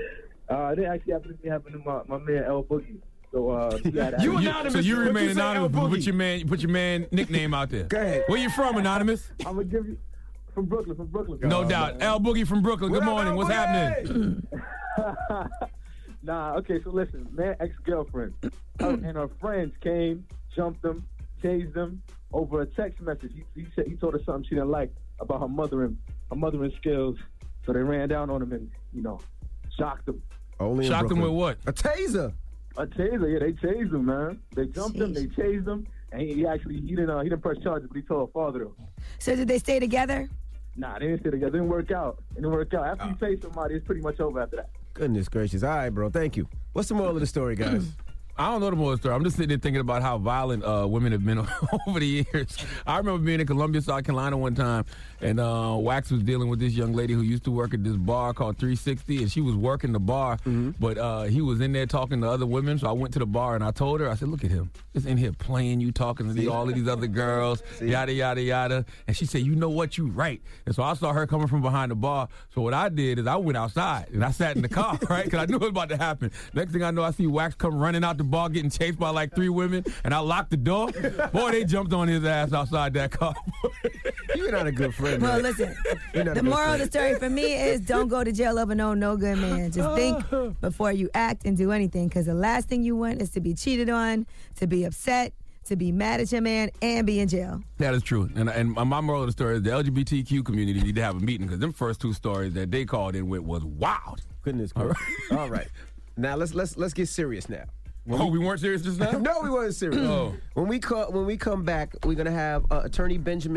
Uh, it actually happened to me happened to my, my man L Boogie. So uh, he got You So anonymous. So you What'd remain you say, anonymous, El but put Boogie? your man, put your man nickname out there. Go ahead. Where you from, Anonymous? I'm gonna give you from Brooklyn, from Brooklyn. No Uh, doubt. man. L Boogie from Brooklyn. What Good up, morning. El What's Boogie? happening? Nah, okay, so listen, man, ex-girlfriend, her and her friends came, jumped him, tased him over a text message. He, he said he told her something she didn't like about her mothering, her mothering skills. So they ran down on him and you know, shocked him. Only in Shocked him with Brooklyn. what? A taser. A taser, yeah, they tased him, man. They jumped him, they tased him, and he, he actually he didn't uh, he didn't press charges, but he told her father though. So did they stay together? Nah, they didn't stay together. It didn't work out. It didn't work out. After you tase somebody, it's pretty much over after that. Goodness gracious. All right, bro. Thank you. What's the moral of the story, guys? I don't know the moral story. I'm just sitting there thinking about how violent uh, women have been over the years. I remember being in Columbia, South Carolina one time, and uh, Wax was dealing with this young lady who used to work at this bar called three sixty, and she was working the bar, Mm-hmm. but uh, he was in there talking to other women. So I went to the bar and I told her, I said, look at him. Just in here playing, you talking to the, all of these other girls, yada, yada, yada. And she said, you know what, you right. And so I saw her coming from behind the bar. So what I did is I went outside and I sat in the car, right? Because I knew it was about to happen. Next thing I know, I see Wax come running out the bar, getting chased by like three women, and I locked the door. Boy, they jumped on his ass outside that car. You're not a good friend. Well, man. listen, You're not a the good moral of friend. the story for me is don't go to jail over no no good man. Just think before you act and do anything, because the last thing you want is to be cheated on, to be upset, to be mad at your man, and be in jail. That is true. And, and my moral of the story is the L G B T Q community need to have a meeting because them first two stories that they called in with was wild. Goodness gracious. All right. Now let's let's let's get serious now. When Oh, we weren't serious just now? no, we weren't serious. Oh. When we co- when we come back, we're gonna have uh, Attorney Benjamin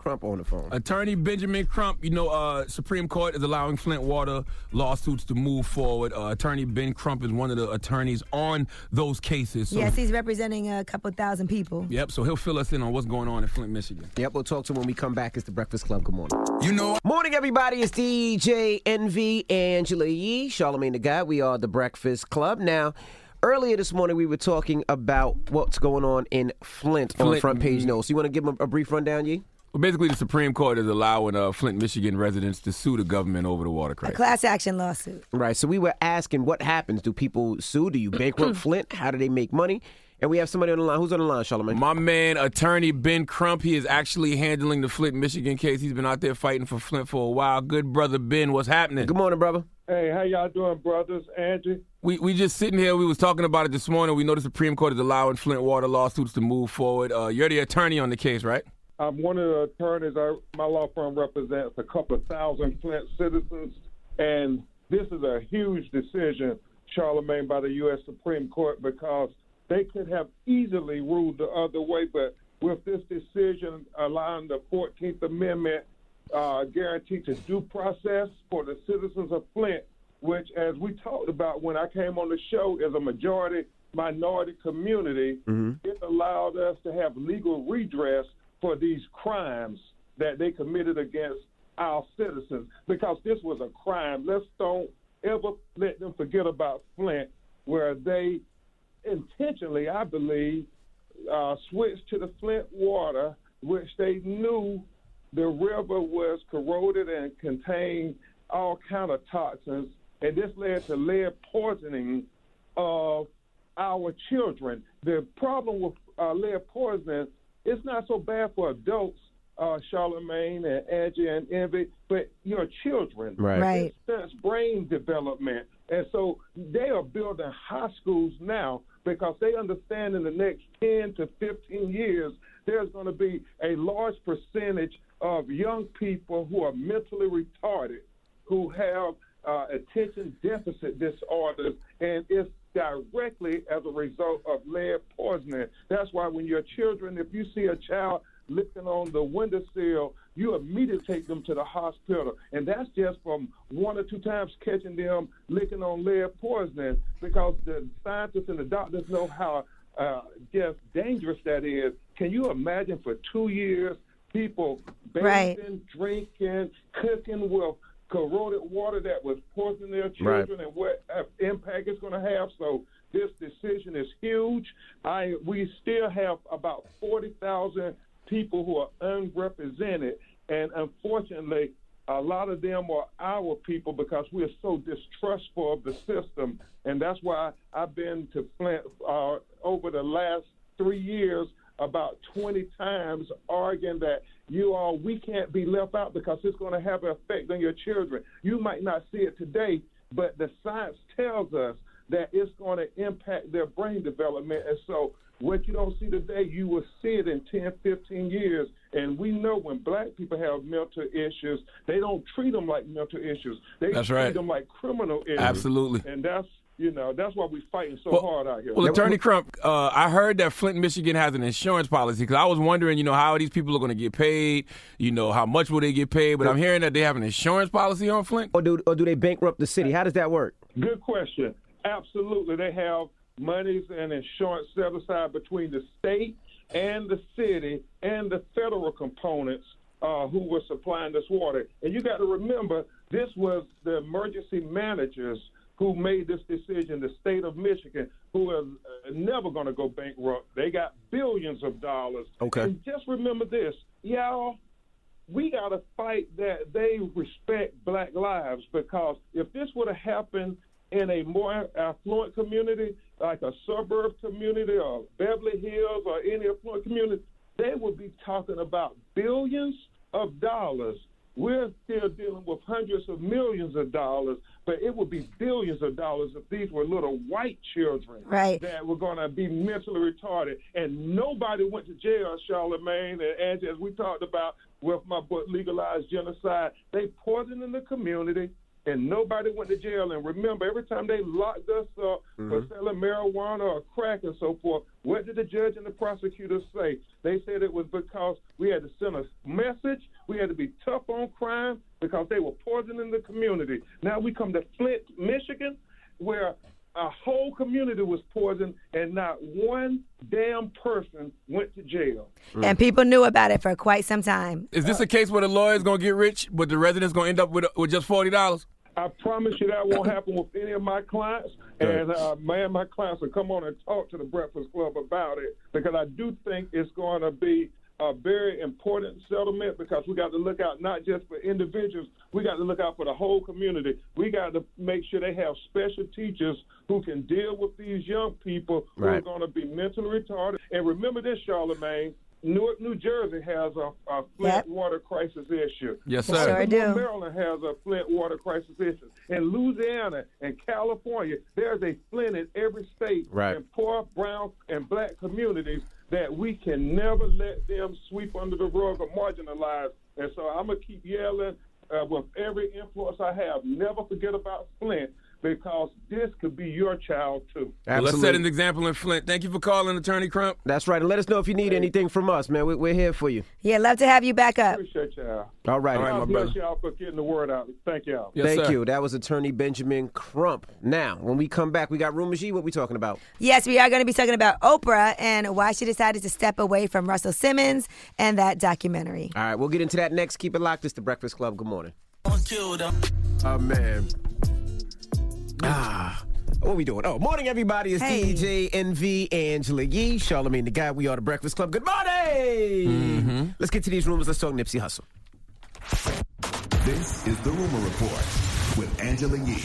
Crump on the phone. Attorney Benjamin Crump, you know, uh, Supreme Court is allowing Flint water lawsuits to move forward. Uh, Attorney Ben Crump is one of the attorneys on those cases. So, yes, he's representing a couple thousand people. Yep, so he'll fill us in on what's going on in Flint, Michigan. Yep, we'll talk to him when we come back. It's the Breakfast Club. Good morning. You know, morning, everybody. It's D J Envy, Angela Yee, Charlamagne the Guy. We are the Breakfast Club. Now, earlier this morning, we were talking about what's going on in Flint, Flint. on Front Page Notes. You want to give them a brief rundown, Yee? Well, basically, the Supreme Court is allowing uh, Flint, Michigan residents to sue the government over the water A crisis. class action lawsuit. Right. So we were asking, what happens? Do people sue? Do you bankrupt Flint? How do they make money? And we have somebody on the line. Who's on the line, Charlamagne? My man, Attorney Ben Crump, he is actually handling the Flint, Michigan case. He's been out there fighting for Flint for a while. Good brother Ben, what's happening? Good morning, brother. Hey, how y'all doing, brothers? Angie? We we just sitting here. We was talking about it this morning. We know the Supreme Court is allowing Flint water lawsuits to move forward. Uh, you're the attorney on the case, right? I'm one of the attorneys. I, my law firm represents a couple of thousand Flint citizens, and this is a huge decision, Charlamagne, by the U S Supreme Court, because they could have easily ruled the other way, but with this decision allowing the fourteenth Amendment uh, guarantee to due process for the citizens of Flint, which, as we talked about when I came on the show, is a majority minority community, mm-hmm. it allowed us to have legal redress for these crimes that they committed against our citizens, because this was a crime. Let's don't ever let them forget about Flint, where they intentionally, I believe, uh, switched to the Flint water, which they knew the river was corroded and contained all kind of toxins, and this led to lead poisoning of our children. The problem with uh, lead poisoning, it's not so bad for adults, uh, Charlamagne and Angie and Envy, but your children. Right. Right. It stunts brain development. And so they are building high schools now because they understand in the next ten to fifteen years, there's going to be a large percentage of young people who are mentally retarded, who have uh, attention deficit disorders, and it's directly as a result of lead poisoning. That's why when your children, if you see a child licking on the windowsill, you immediately take them to the hospital. And that's just from one or two times catching them licking on lead poisoning, because the scientists and the doctors know how uh, just dangerous that is. Can you imagine for two years people bathing, Right. drinking, cooking with corroded water that was poisoning their children, Right. and what uh, impact it's going to have? So this decision is huge. I we still have about forty thousand people who are unrepresented, and unfortunately, a lot of them are our people because we are so distrustful of the system, and that's why I've been to Flint uh, over the last three years about twenty times arguing that you all, we can't be left out because it's going to have an effect on your children. You might not see it today, but the science tells us that it's going to impact their brain development. And so what you don't see today, you will see it in ten, fifteen years. And we know when black people have mental issues, they don't treat them like mental issues. They That's treat right. them like criminal issues. Absolutely. And that's, you know, that's why we're fighting so Well- hard out here. Well, Attorney Crump, uh, I heard that Flint, Michigan has an insurance policy, because I was wondering, you know, how these people are going to get paid, you know, how much will they get paid, but I'm hearing that they have an insurance policy on Flint. Or do or do they bankrupt the city? How does that work? Good question. Absolutely. They have monies and insurance set aside between the state and the city and the federal components uh, who were supplying this water. And you got to remember, this was the emergency managers who made this decision, the state of Michigan, who are never going to go bankrupt. They got billions of dollars. Okay. And just remember this, y'all, we got to fight that they respect black lives, because if this would have happened in a more affluent community, like a suburb community or Beverly Hills or any affluent community, they would be talking about billions of dollars. We're still dealing with hundreds of millions of dollars, but it would be billions of dollars if these were little white children Right. that were going to be mentally retarded. And nobody went to jail, Charlamagne and Angie, as we talked about with my book, Legalized Genocide. They poisoned the community. and nobody went to jail. And remember, every time they locked us up mm-hmm. for selling marijuana or crack and so forth, what did the judge and the prosecutors say? They said it was because we had to send a message, we had to be tough on crime because they were poisoning the community. Now we come to Flint, Michigan, where a whole community was poisoned, and not one damn person went to jail. And people knew about it for quite some time. Is this a case where the lawyer's going to get rich, but the resident's going to end up with with just forty dollars? I promise you that won't happen with any of my clients. And, uh, man, my clients will come on and talk to the Breakfast Club about it, because I do think it's going to be a very important settlement, because we got to look out not just for individuals, we got to look out for the whole community. We got to make sure they have special teachers who can deal with these young people who Right. are going to be mentally retarded. And remember this, Charlamagne, Newark, New Jersey has a, a Flint Yep. water crisis issue. Yes, sir. Sure Baltimore, do. Maryland has a Flint water crisis issue. In Louisiana and California, there's a Flint in every state. Right. In poor, brown, and black communities that we can never let them sweep under the rug or marginalize. And so I'm going to keep yelling uh, with every influence I have. Never forget about Flint, because this could be your child, too. Well, let's set an example in Flint. Thank you for calling, Attorney Crump. That's right. And let us know if you need anything from us, man. We, we're here for you. Yeah, love to have you back up. Appreciate y'all. All right. God All right, my bless brother. y'all for getting the word out. Thank y'all. Yes, Thank sir. you. That was Attorney Benjamin Crump. Now, when we come back, we got Rumor G. What we talking about? Yes, we are going to be talking about Oprah and why she decided to step away from Russell Simmons and that documentary. All right, we'll get into that next. Keep it locked. It's the Breakfast Club. Good morning. Oh, man. Ah, what we doing? Oh, morning, everybody. It's Hey. D J N V, Angela Yee, Charlamagne the Guy. We are the Breakfast Club. Good morning. Mm-hmm. Let's get to these rumors. Let's talk Nipsey Hussle. This is the Rumor Report with Angela Yee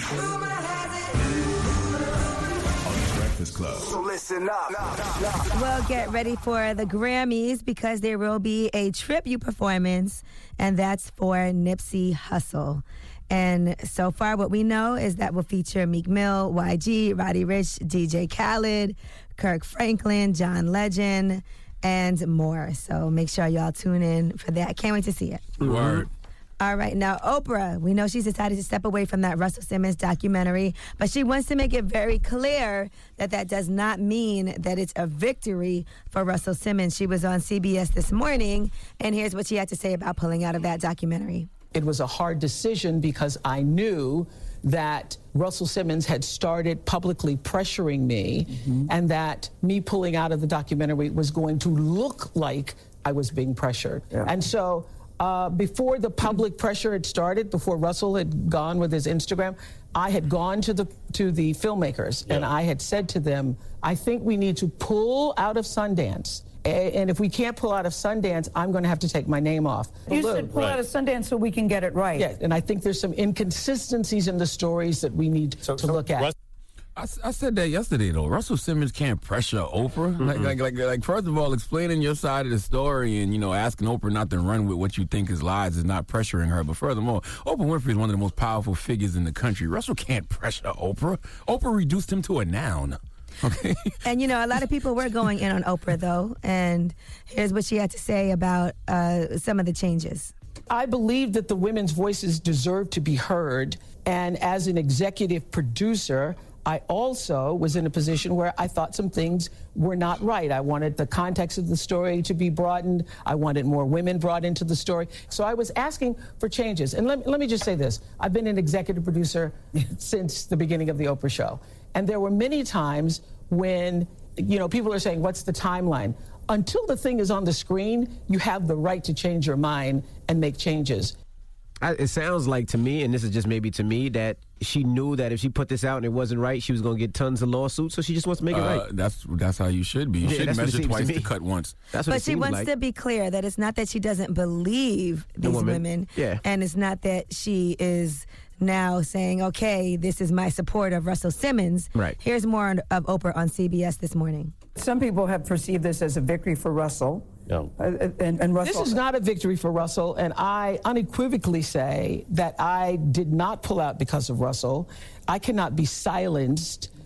on the Breakfast Club. So listen up. Well, get ready for the Grammys, because there will be a tribute performance, and that's for Nipsey Hussle. And so far, what we know is that will feature Meek Mill, Y G, Roddy Ricch, D J Khaled, Kirk Franklin, John Legend, and more. So make sure y'all tune in for that. Can't wait to see it. Word. All right, now Oprah, we know she's decided to step away from that Russell Simmons documentary, but she wants to make it very clear that that does not mean that it's a victory for Russell Simmons. She was on C B S this morning, and here's what she had to say about pulling out of that documentary. It was a hard decision because I knew that Russell Simmons had started publicly pressuring me, mm-hmm. and that me pulling out of the documentary was going to look like I was being pressured. Yeah. And so uh, before the public pressure had started, before Russell had gone with his Instagram, I had gone to the to the filmmakers, yeah. and I had said to them, I think we need to pull out of Sundance. And if we can't pull out of Sundance, I'm going to have to take my name off. You said pull right. out of Sundance so we can get it right. Yeah, and I think there's some inconsistencies in the stories that we need so, to so look at. Russ- I, I said that yesterday, though. Russell Simmons can't pressure Oprah. Mm-hmm. Like, like, like, like, first of all, explaining your side of the story and, you know, asking Oprah not to run with what you think is lies is not pressuring her. But furthermore, Oprah Winfrey is one of the most powerful figures in the country. Russell can't pressure Oprah. Oprah reduced him to a noun. Okay. And, you know, a lot of people were going in on Oprah, though. And here's what she had to say about uh, some of the changes. I believe that the women's voices deserve to be heard. And as an executive producer, I also was in a position where I thought some things were not right. I wanted the context of the story to be broadened. I wanted more women brought into the story. So I was asking for changes. And let, let me just say this. I've been an executive producer since the beginning of the Oprah show. And there were many times when, you know, people are saying, what's the timeline? Until the thing is on the screen, you have the right to change your mind and make changes. I, it sounds like to me, and this is just maybe to me, that she knew that if she put this out and it wasn't right, she was going to get tons of lawsuits, so she just wants to make it uh, right. That's that's how you should be. You yeah, should measure twice to, to cut once. That's what but it she seems wants like. to be clear that it's not that she doesn't believe these the woman. women. Yeah. And it's not that she is now saying, okay, this is my support of Russell Simmons. Right. Here's more of Oprah on C B S this morning. Some people have perceived this as a victory for Russell. No. Uh, and, and Russell. This is not a victory for Russell, and I unequivocally say that I did not pull out because of Russell. I cannot be silenced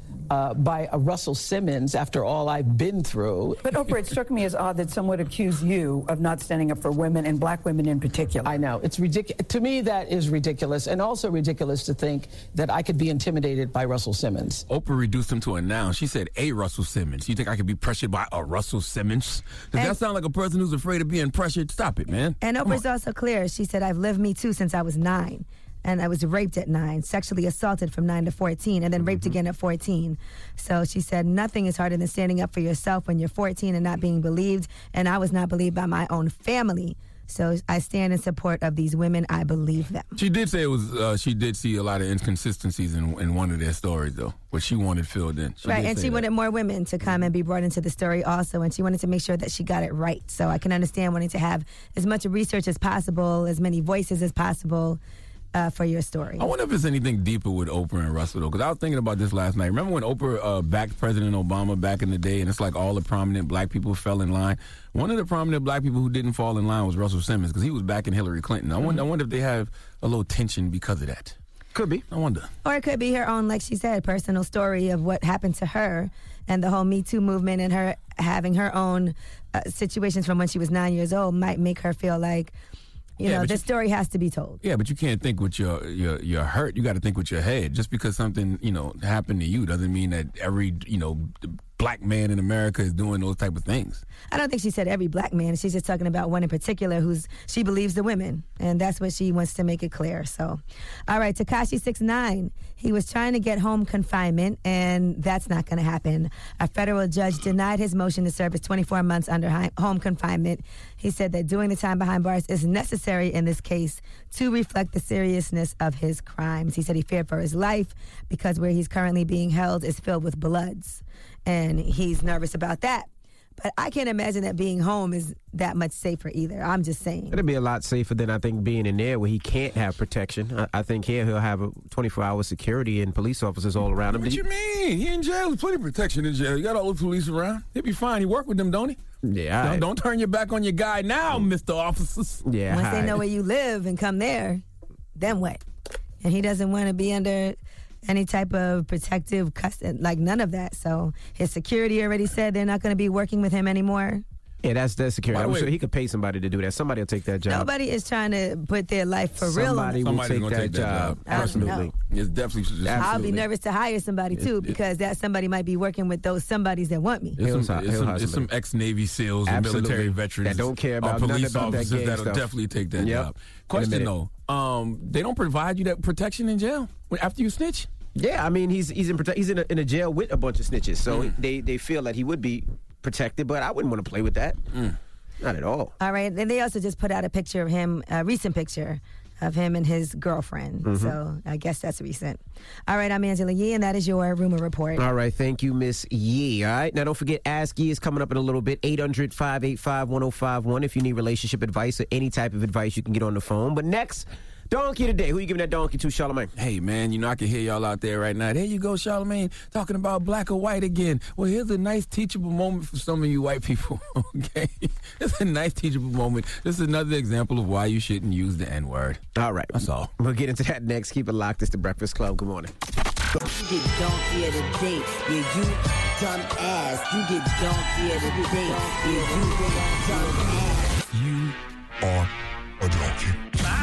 uh, by a Russell Simmons after all I've been through. But Oprah, it struck me as odd that someone would accuse you of not standing up for women and black women in particular. I know. It's ridiculous. To me, that is ridiculous, and also ridiculous to think that I could be intimidated by Russell Simmons. Oprah reduced him to a noun. She said a Russell Simmons. You think I could be pressured by a Russell Simmons? Does that sound like a person who's afraid of being pressured? Stop it, man. And Oprah's also clear. She said, I've lived Me Too since I was nine. And I was raped at nine, sexually assaulted from nine to fourteen, and then raped again at fourteen. So she said, nothing is harder than standing up for yourself when you're fourteen and not being believed. And I was not believed by my own family. So I stand in support of these women. I believe them. She did say it was. Uh, she did see a lot of inconsistencies in, in one of their stories, though, what she wanted filled in. She right, did and say she that. wanted more women to come and be brought into the story also, and she wanted to make sure that she got it right. So I can understand wanting to have as much research as possible, as many voices as possible. Uh, for your story. I wonder if there's anything deeper with Oprah and Russell, though, because I was thinking about this last night. Remember when Oprah uh, backed President Obama back in the day, and it's like all the prominent black people fell in line? One of the prominent black people who didn't fall in line was Russell Simmons, because he was backing Hillary Clinton. I wonder, I wonder if they have a little tension because of that. Could be. I wonder. Or it could be her own, like she said, personal story of what happened to her and the whole Me Too movement, and her having her own uh, situations from when she was nine years old might make her feel like, You Yeah, know, but this you- story has to be told. Yeah, but you can't think with your your your hurt. You got to think with your head. Just because something, you know, happened to you doesn't mean that every, you know, black man in America is doing those type of things. I don't think she said every black man. She's just talking about one in particular who's she believes the women, and that's what she wants to make it clear. So, all right, Tekashi six nine. He was trying to get home confinement, and that's not going to happen. A federal judge denied his motion to serve his twenty-four months under hi- home confinement. He said that doing the time behind bars is necessary in this case to reflect the seriousness of his crimes. He said he feared for his life because where he's currently being held is filled with bloods, and he's nervous about that. But I can't imagine that being home is that much safer either. I'm just saying. It'll be a lot safer than I think being in there where he can't have protection. I, I think here he'll have a twenty-four hour security and police officers all around him. What you mean? He in jail. There's plenty of protection in jail. You got all the police around. He'll be fine. He work with them, don't he? Yeah. Don't, I- don't turn your back on your guy now, Mister Officers. Yeah. Once they know where you live and come there, then what? And he doesn't want to be under any type of protective custody, like none of that. So his security already said they're not going to be working with him anymore. Yeah, that's that's security. By the I'm way- sure he could pay somebody to do that. Somebody will take that job. Nobody is trying to put their life for real on Somebody it. will Somebody's take gonna that take that job. job. I don't Absolutely. know. It's definitely just I'll be Absolutely. nervous to hire somebody too, because that somebody might be working with those somebodies that want me. It's He'll some, hi- it's he'll some, hire it's some somebody. ex-Navy SEALs and Absolutely. military veterans That don't care or about nothing police about that officers gang that'll stuff. definitely take that Yep. job. In a Question minute. though, um, they don't provide you that protection in jail when- after you snitch? Yeah, I mean he's he's in prote- he's in a, in a jail with a bunch of snitches, so they they feel that he would be protected. But I wouldn't want to play with that. Not at all. All right, and they also just put out a picture of him, a recent picture of him and his girlfriend. Mhm. So I guess that's recent. All right, I'm Angela Yee, and that is your rumor report. All right, thank you, Miss Yee. All right, now don't forget Ask Yee is coming up in a little bit. eight hundred, five eight five, one oh five one. If you need relationship advice or any type of advice, you can get on the phone. But next, donkey today. Who you giving that donkey to, Charlamagne? Hey, man, you know, I can hear y'all out there right now. There you go, Charlamagne, talking about black or white again. Well, here's a nice teachable moment for some of you white people, okay? It's a nice teachable moment. This is another example of why you shouldn't use the N-word. All right. That's all. We'll get into that next. Keep it locked. It's the Breakfast Club. Good morning. You get donkey of the day, yeah, you dumb ass. You get donkey of the day, yeah, you dumb ass. You are a donkey.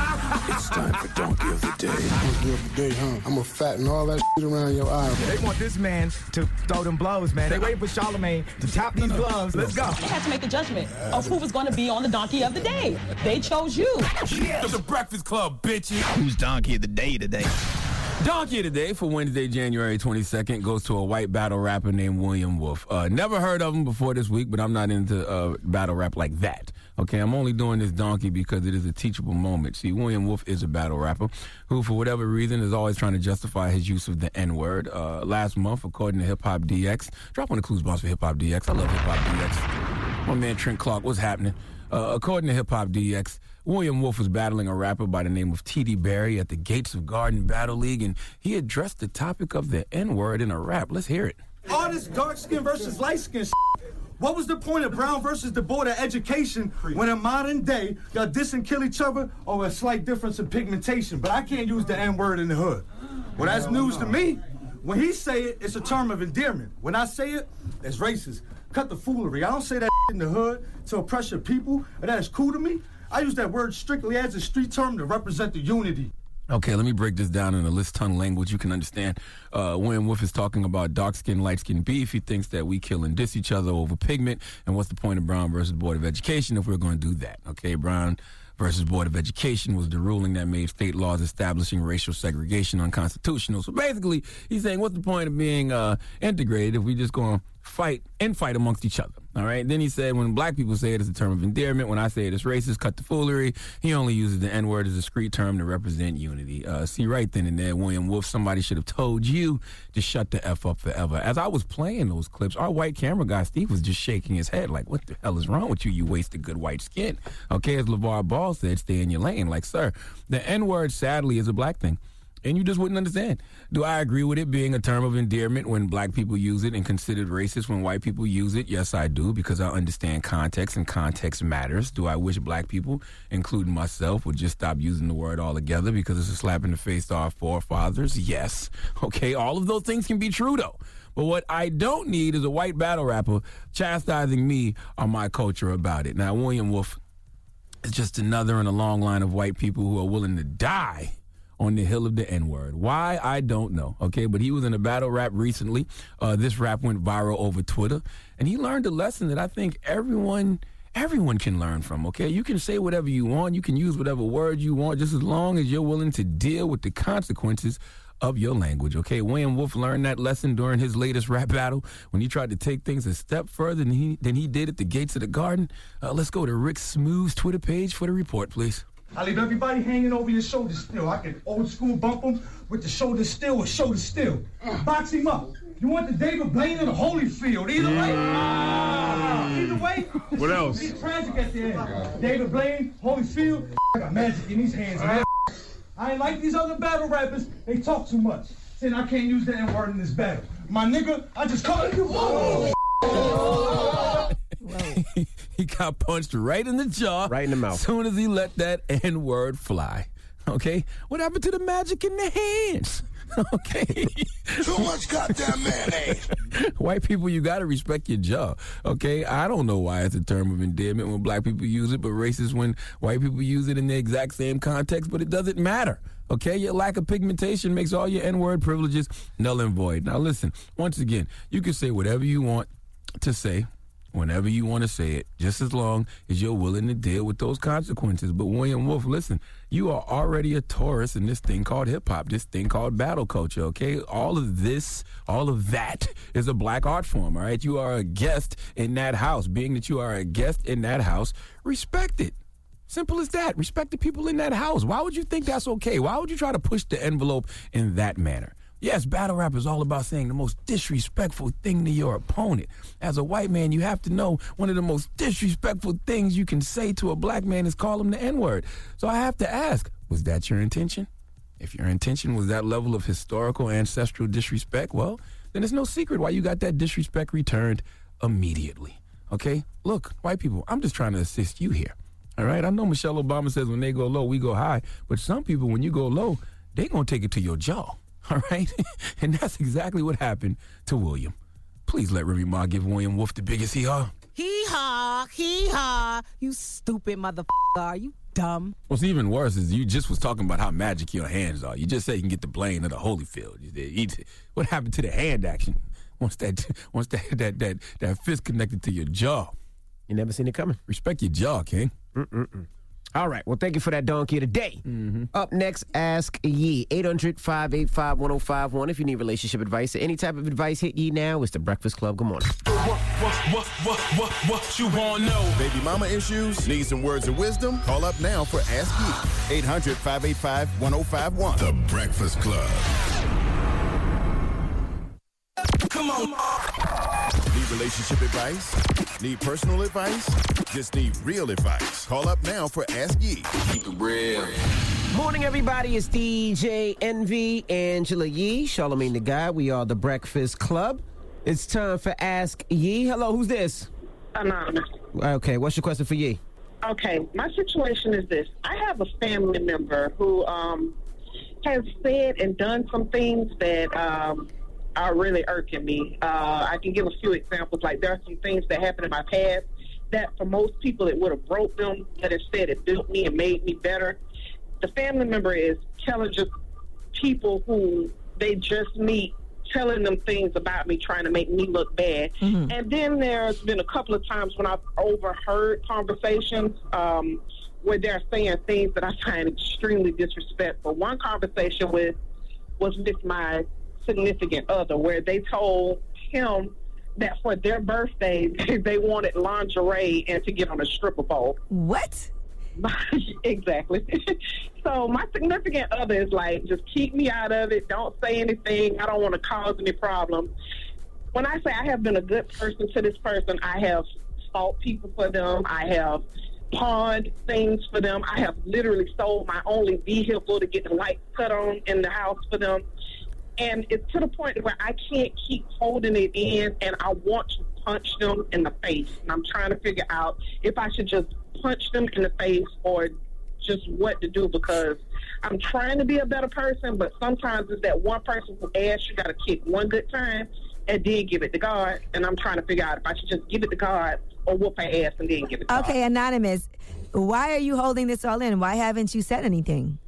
It's time for Donkey of the Day. Donkey of the Day, huh? I'm gonna fatten all that shit around your eye. They want this man to throw them blows, man. They waiting for Charlamagne to tap these gloves. Let's go. They had to make a judgment of who was going to be on the Donkey of the Day. They chose you. It's the Breakfast Club, bitches. Who's Donkey of the Day today? Donkey of the Day for Wednesday, January twenty-second goes to a white battle rapper named William Wolf. Uh, never heard of him before this week, but I'm not into uh, battle rap like that. Okay, I'm only doing this donkey because it is a teachable moment. See, William Wolf is a battle rapper who, for whatever reason, is always trying to justify his use of the N-word. Uh, last month, according to Hip Hop D X, drop on the clues box for Hip Hop D X. I love Hip Hop D X. My man Trent Clark, what's happening? Uh, according to Hip Hop D X, William Wolf was battling a rapper by the name of T D Barry at the gates of Garden Battle League, and he addressed the topic of the N-word in a rap. Let's hear it. All this dark skin versus light skin shit. What was the point of Brown versus the Board of Education when in modern day y'all diss and kill each other over a slight difference in pigmentation? But I can't use the N-word in the hood. Well, that's news to me. When he say it, it's a term of endearment. When I say it, it's racist. Cut the foolery. I don't say that in the hood to oppress your people, and that is cool to me. I use that word strictly as a street term to represent the unity. Okay, let me break this down in a list tongue language you can understand. Uh, William Wolf is talking about dark skin, light skin beef. He thinks that we kill and diss each other over pigment. And what's the point of Brown versus Board of Education if we're going to do that? Okay, Brown versus Board of Education was the ruling that made state laws establishing racial segregation unconstitutional. So basically, he's saying, what's the point of being uh, integrated if we just going to fight and fight amongst each other? All right. Then he said, when black people say it, it's a term of endearment. When I say it, it's racist. Cut the foolery. He only uses the N-word as a discrete term to represent unity. Uh, see, right then and there, William Wolf, somebody should have told you to shut the F up forever. As I was playing those clips, our white camera guy, Steve, was just shaking his head like, what the hell is wrong with you? You wasted good white skin. Okay, as LeVar Ball said, stay in your lane. Like, sir, the N-word, sadly, is a black thing. And you just wouldn't understand. Do I agree with it being a term of endearment when black people use it and considered racist when white people use it? Yes, I do, because I understand context, and context matters. Do I wish black people, including myself, would just stop using the word altogether because it's a slap in the face to our forefathers? Yes. Okay, all of those things can be true, though. But what I don't need is a white battle rapper chastising me or my culture about it. Now, William Wolf is just another in a long line of white people who are willing to die on the hill of the N-word. Why? I don't know, okay? But he was in a battle rap recently. Uh, this rap went viral over Twitter, and he learned a lesson that I think everyone everyone can learn from, okay? You can say whatever you want. You can use whatever word you want, just as long as you're willing to deal with the consequences of your language, okay? William Wolf learned that lesson during his latest rap battle when he tried to take things a step further than he, than he did at the gates of the Garden. Uh, let's go to Rick Smooth's Twitter page for the report, please. I leave everybody hanging over your shoulders still. I can old school bump them with the shoulder still or shoulder still. Box him up. You want the David Blaine or the Holyfield? Either way. Ah. Either way. What else? He's tragic at the end. David Blaine, Holyfield. I got magic in these hands, man. I ain't like these other battle rappers. They talk too much. Saying I can't use the N-word in this battle. My nigga, I just call you. Oh. He got punched right in the jaw. Right in the mouth. As soon as he let that N-word fly. Okay? What happened to the magic in the hands? Okay? Too much goddamn mayonnaise. White people, you got to respect your jaw. Okay? I don't know why it's a term of endearment when black people use it, but racist when white people use it in the exact same context, but it doesn't matter. Okay? Your lack of pigmentation makes all your N-word privileges null and void. Now, listen, once again, you can say whatever you want to say, whenever you want to say it, just as long as you're willing to deal with those consequences. But William Wolf, listen, you are already a tourist in this thing called hip-hop, this thing called battle culture, okay? All of this, all of that is a black art form, all right? You are a guest in that house. Being that you are a guest in that house, respect it. Simple as that. Respect the people in that house. Why would you think that's okay? Why would you try to push the envelope in that manner? Yes, battle rap is all about saying the most disrespectful thing to your opponent. As a white man, you have to know one of the most disrespectful things you can say to a black man is call him the N-word. So I have to ask, was that your intention? If your intention was that level of historical ancestral disrespect, well, then it's no secret why you got that disrespect returned immediately. Okay? Look, white people, I'm just trying to assist you here. All right? I know Michelle Obama says when they go low, we go high. But some people, when you go low, they going to take it to your jaw. All right? And that's exactly what happened to William. Please let Remy Ma give William Wolf the biggest hee-haw. Hee-haw, hee-haw. You stupid motherfucker. Are you dumb? What's even worse is you just was talking about how magic your hands are. You just said you can get the Blaine or the Holyfield. What happened to the hand action once that once that that that, that fist connected to your jaw? You never seen it coming. Respect your jaw, King. Mm-mm-mm. All right. Well, thank you for that donkey of the day. Mm-hmm. Up next, Ask Yee. eight hundred, five eight five, one oh five one. If you need relationship advice or any type of advice, hit Yee now. It's the Breakfast Club. Good morning. What, what, what, what, what, what you want to know? Baby mama issues? Need some words of wisdom? Call up now for Ask Yee. eight hundred, five eight five, one oh five one. The Breakfast Club. Come on. Need relationship advice? Need personal advice? Just need real advice. Call up now for Ask Yee. Keep it real. Morning, everybody. It's D J Envy, Angela Yee, Charlamagne the Guy. We are the Breakfast Club. It's time for Ask Yee. Hello, who's this? Anonymous. Okay, what's your question for Yee? Okay, my situation is this. I have a family member who um, has said and done some things that um, are really irking me. Uh, I can give a few examples. Like, there are some things that happened in my past that for most people it would have broke them, but instead it built me and made me better. The family member is telling just people who they just meet, telling them things about me, trying to make me look bad. Mm-hmm. And then there's been a couple of times when I've overheard conversations um, where they're saying things that I find extremely disrespectful. One conversation with was with my significant other, where they told him that for their birthday they wanted lingerie and to get on a stripper pole. What? Exactly. So my significant other is like, just keep me out of it. Don't say anything. I don't want to cause any problems. When I say I have been a good person to this person, I have fought people for them. I have pawned things for them. I have literally sold my only vehicle to get the lights cut on in the house for them. And it's to the point where I can't keep holding it in, and I want to punch them in the face. And I'm trying to figure out if I should just punch them in the face or just what to do, because I'm trying to be a better person, but sometimes it's that one person who asks you got to kick one good time and then give it to God. And I'm trying to figure out if I should just give it to God or whoop her ass and then give it to God. Okay, Anonymous, why are you holding this all in? Why haven't you said anything?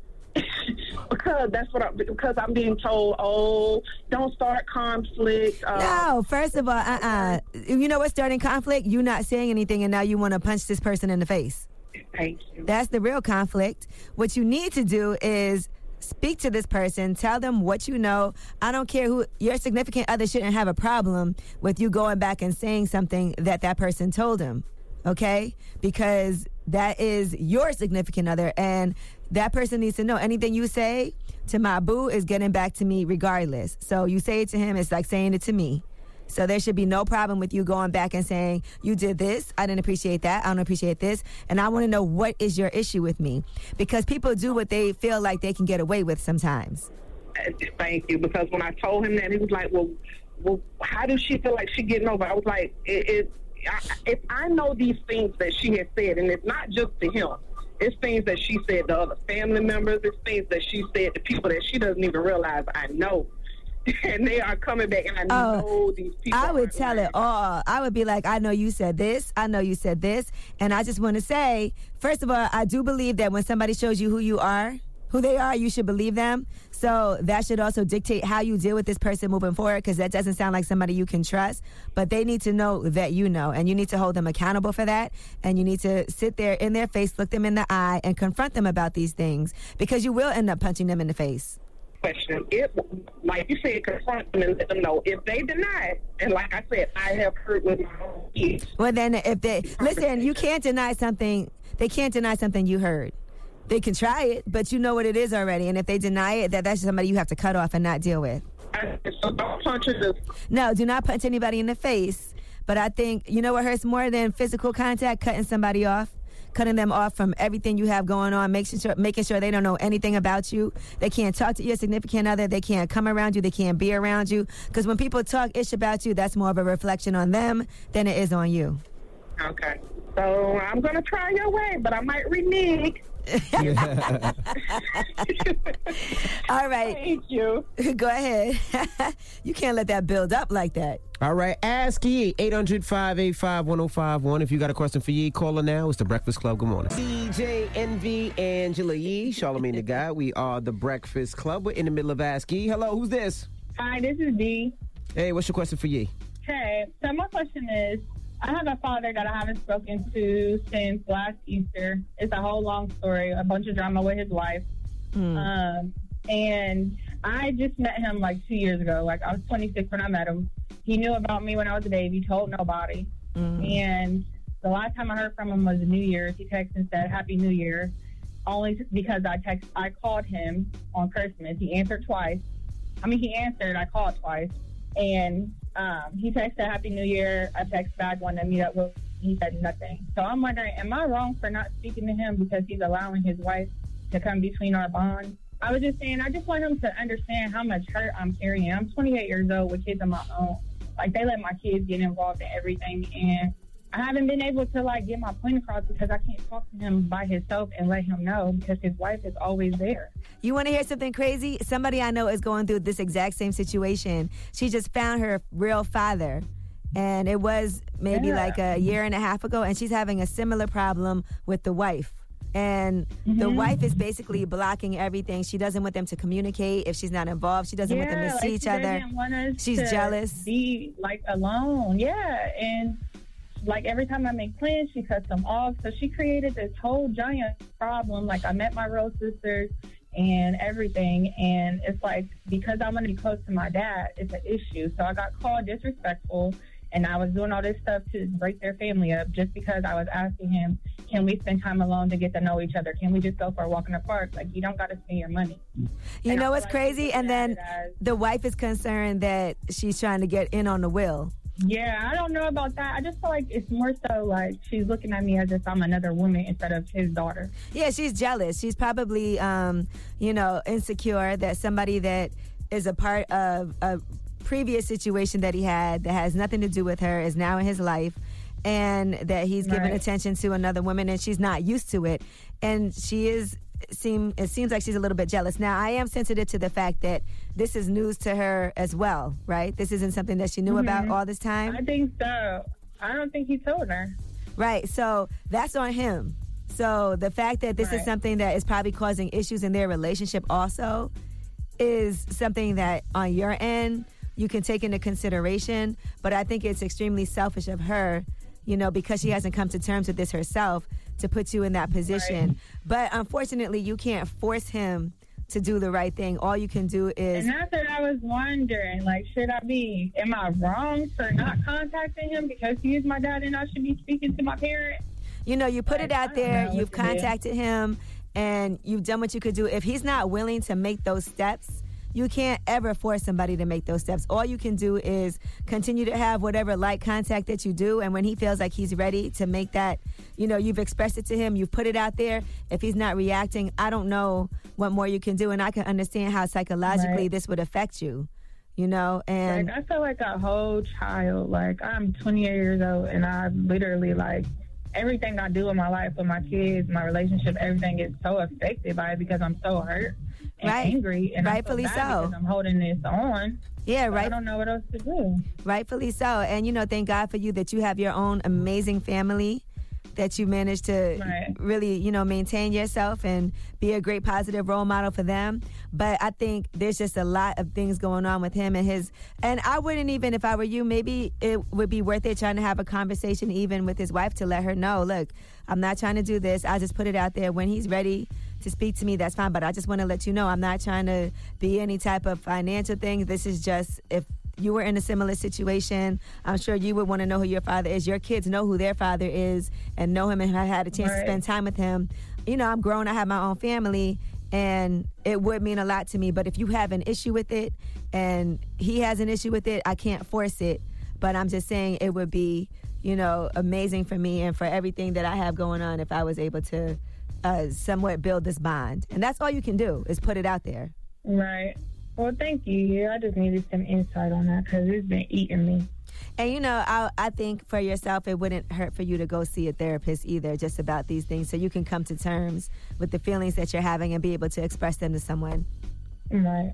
Because that's what I, because I'm being told, oh, don't start conflict. Uh, no, first of all, uh-uh. You know what's starting conflict? You not saying anything, and now you want to punch this person in the face. Thank you. That's the real conflict. What you need to do is speak to this person, tell them what you know. I don't care who, your significant other shouldn't have a problem with you going back and saying something that that person told him, okay? Because that is your significant other, and that person needs to know anything you say to my boo is getting back to me regardless. So you say it to him, it's like saying it to me. So there should be no problem with you going back and saying, you did this, I didn't appreciate that, I don't appreciate this, and I want to know what is your issue with me. Because people do what they feel like they can get away with sometimes. Thank you, because when I told him that, he was like, well, well how does she feel like she's getting over? I was like, it, it, I, if I know these things that she has said, and it's not just to him, it's things that she said to other family members. It's things that she said to people that she doesn't even realize I know. And they are coming back, and I oh, know these people. I would tell lying. It all. I would be like, I know you said this. I know you said this. And I just want to say, first of all, I do believe that when somebody shows you who you are, who they are, you should believe them. So that should also dictate how you deal with this person moving forward, because that doesn't sound like somebody you can trust. But they need to know that you know, and you need to hold them accountable for that. And you need to sit there in their face, look them in the eye, and confront them about these things, because you will end up punching them in the face. Question. If, like you said, confront them and let them know. If they deny it, and like I said, I have heard with my own kids. Well, then if they, listen, you can't deny something, they can't deny something you heard. They can try it, but you know what it is already. And if they deny it, that that's somebody you have to cut off and not deal with. So don't punch them. No, do not punch anybody in the face. But I think, you know what hurts more than physical contact? Cutting somebody off. Cutting them off from everything you have going on, making sure, making sure they don't know anything about you. They can't talk to your significant other. They can't come around you. They can't be around you. Because when people talk ish about you, that's more of a reflection on them than it is on you. Okay. So I'm going to try your way, but I might renege. All right. Thank you. Go ahead. You can't let that build up like that. All right. Ask Yee. eight hundred, five eight five, one oh five one. If you got a question for Yee, call her now. It's The Breakfast Club. Good morning. D J Envy, Angela Yee, Charlamagne the Guy. We are The Breakfast Club. We're in the middle of Ask Yee. Hello, who's this? Hi, this is Dee. Hey, what's your question for Yee? Hey, so my question is, I have a father that I haven't spoken to since last Easter. It's a whole long story, a bunch of drama with his wife. Mm. Um, and I just met him like two years ago. Like, I was twenty-six when I met him. He knew about me when I was a baby, told nobody. Mm. And the last time I heard from him was New Year's. He texted and said, Happy New Year, only because I text, I called him on Christmas. He answered twice. I mean, he answered, I called twice. And um, he texted Happy New Year. I texted back, wanted to meet up with him. He said nothing. So I'm wondering, am I wrong for not speaking to him because he's allowing his wife to come between our bond? I was just saying, I just want him to understand how much hurt I'm carrying. I'm twenty-eight years old with kids of my own. Like, they let my kids get involved in everything. And I haven't been able to, like, get my point across because I can't talk to him by himself and let him know because his wife is always there. You want to hear something crazy? Somebody I know is going through this exact same situation. She just found her real father, and it was maybe Yeah. like a year and a half ago, and she's having a similar problem with the wife. And the Mhm. wife is basically blocking everything. She doesn't want them to communicate. If she's not involved, she doesn't want them to like, see each she other. doesn't want us She's to jealous. Be like alone, yeah. And like every time I make plans, she cuts them off. So she created this whole giant problem. Like I met my real sisters and everything, and it's like because I want to be close to my dad, it's an issue. So I got called disrespectful, and I was doing all this stuff to break their family up just because I was asking him, can we spend time alone to get to know each other? Can we just go for a walk in the park? Like, you don't got to spend your money. You And I know feel what's like crazy? people And look at then it as- the wife is concerned that she's trying to get in on the will. Yeah, I don't know about that. I just feel like it's more so like she's looking at me as if I'm another woman instead of his daughter. Yeah, she's jealous. She's probably, um, you know, insecure that somebody that is a part of a previous situation that he had that has nothing to do with her is now in his life, and that he's giving Right. attention to another woman, and she's not used to it. And she is seem it seems like she's a little bit jealous. Now, I am sensitive to the fact that this is news to her as well, right? This isn't something that she knew about Mhm. all this time. I think so. I don't think he told her. Right. So that's on him. So the fact that this is Right. something that is probably causing issues in their relationship also is something that on your end you can take into consideration. But I think it's extremely selfish of her, you know, because she hasn't come to terms with this herself, to put you in that position. But unfortunately, you can't force him to do the right thing. All you can do is... And that's what I was wondering. Like, should I be, am I wrong for not contacting him because he is my dad and I should be speaking to my parent? You know, you put it out there, know you've what to do. contacted him, and you've done what you could do. If he's not willing to make those steps, you can't ever force somebody to make those steps. All you can do is continue to have whatever light contact that you do, and when he feels like he's ready to make that, you know, you've expressed it to him, you've put it out there. If he's not reacting, I don't know what more you can do, and I can understand how psychologically Right. this would affect you, you know, and... Like, I feel like a whole child. Like, I'm twenty-eight years old, and I literally, like, everything I do in my life with my kids, my relationship, everything is so affected by it because I'm so hurt and Right. angry. And Rightfully I feel bad so. because I'm holding this on. Yeah, But right. I don't know what else to do. Rightfully so. And, you know, thank God for you that you have your own amazing family, that you managed to Right. really, you know, maintain yourself and be a great positive role model for them. But I think there's just a lot of things going on with him and his, and I wouldn't even, if I were you, maybe it would be worth it trying to have a conversation even with his wife to let her know, look, I'm not trying to do this. I just put it out there. When he's ready to speak to me, that's fine. But I just want to let you know, I'm not trying to be any type of financial thing. This is just, if you were in a similar situation, I'm sure you would want to know who your father is. Your kids know who their father is and know him and have had a chance Right. to spend time with him. You know, I'm grown, I have my own family, and it would mean a lot to me. But if you have an issue with it and he has an issue with it, I can't force it. But I'm just saying it would be, you know, amazing for me and for everything that I have going on if I was able to uh, somewhat build this bond. And that's all you can do is put it out there. Right. Well, thank you. Yeah, I just needed some insight on that because it's been eating me. And, you know, I, I think for yourself, it wouldn't hurt for you to go see a therapist either, just about these things, so you can come to terms with the feelings that you're having and be able to express them to someone. Right.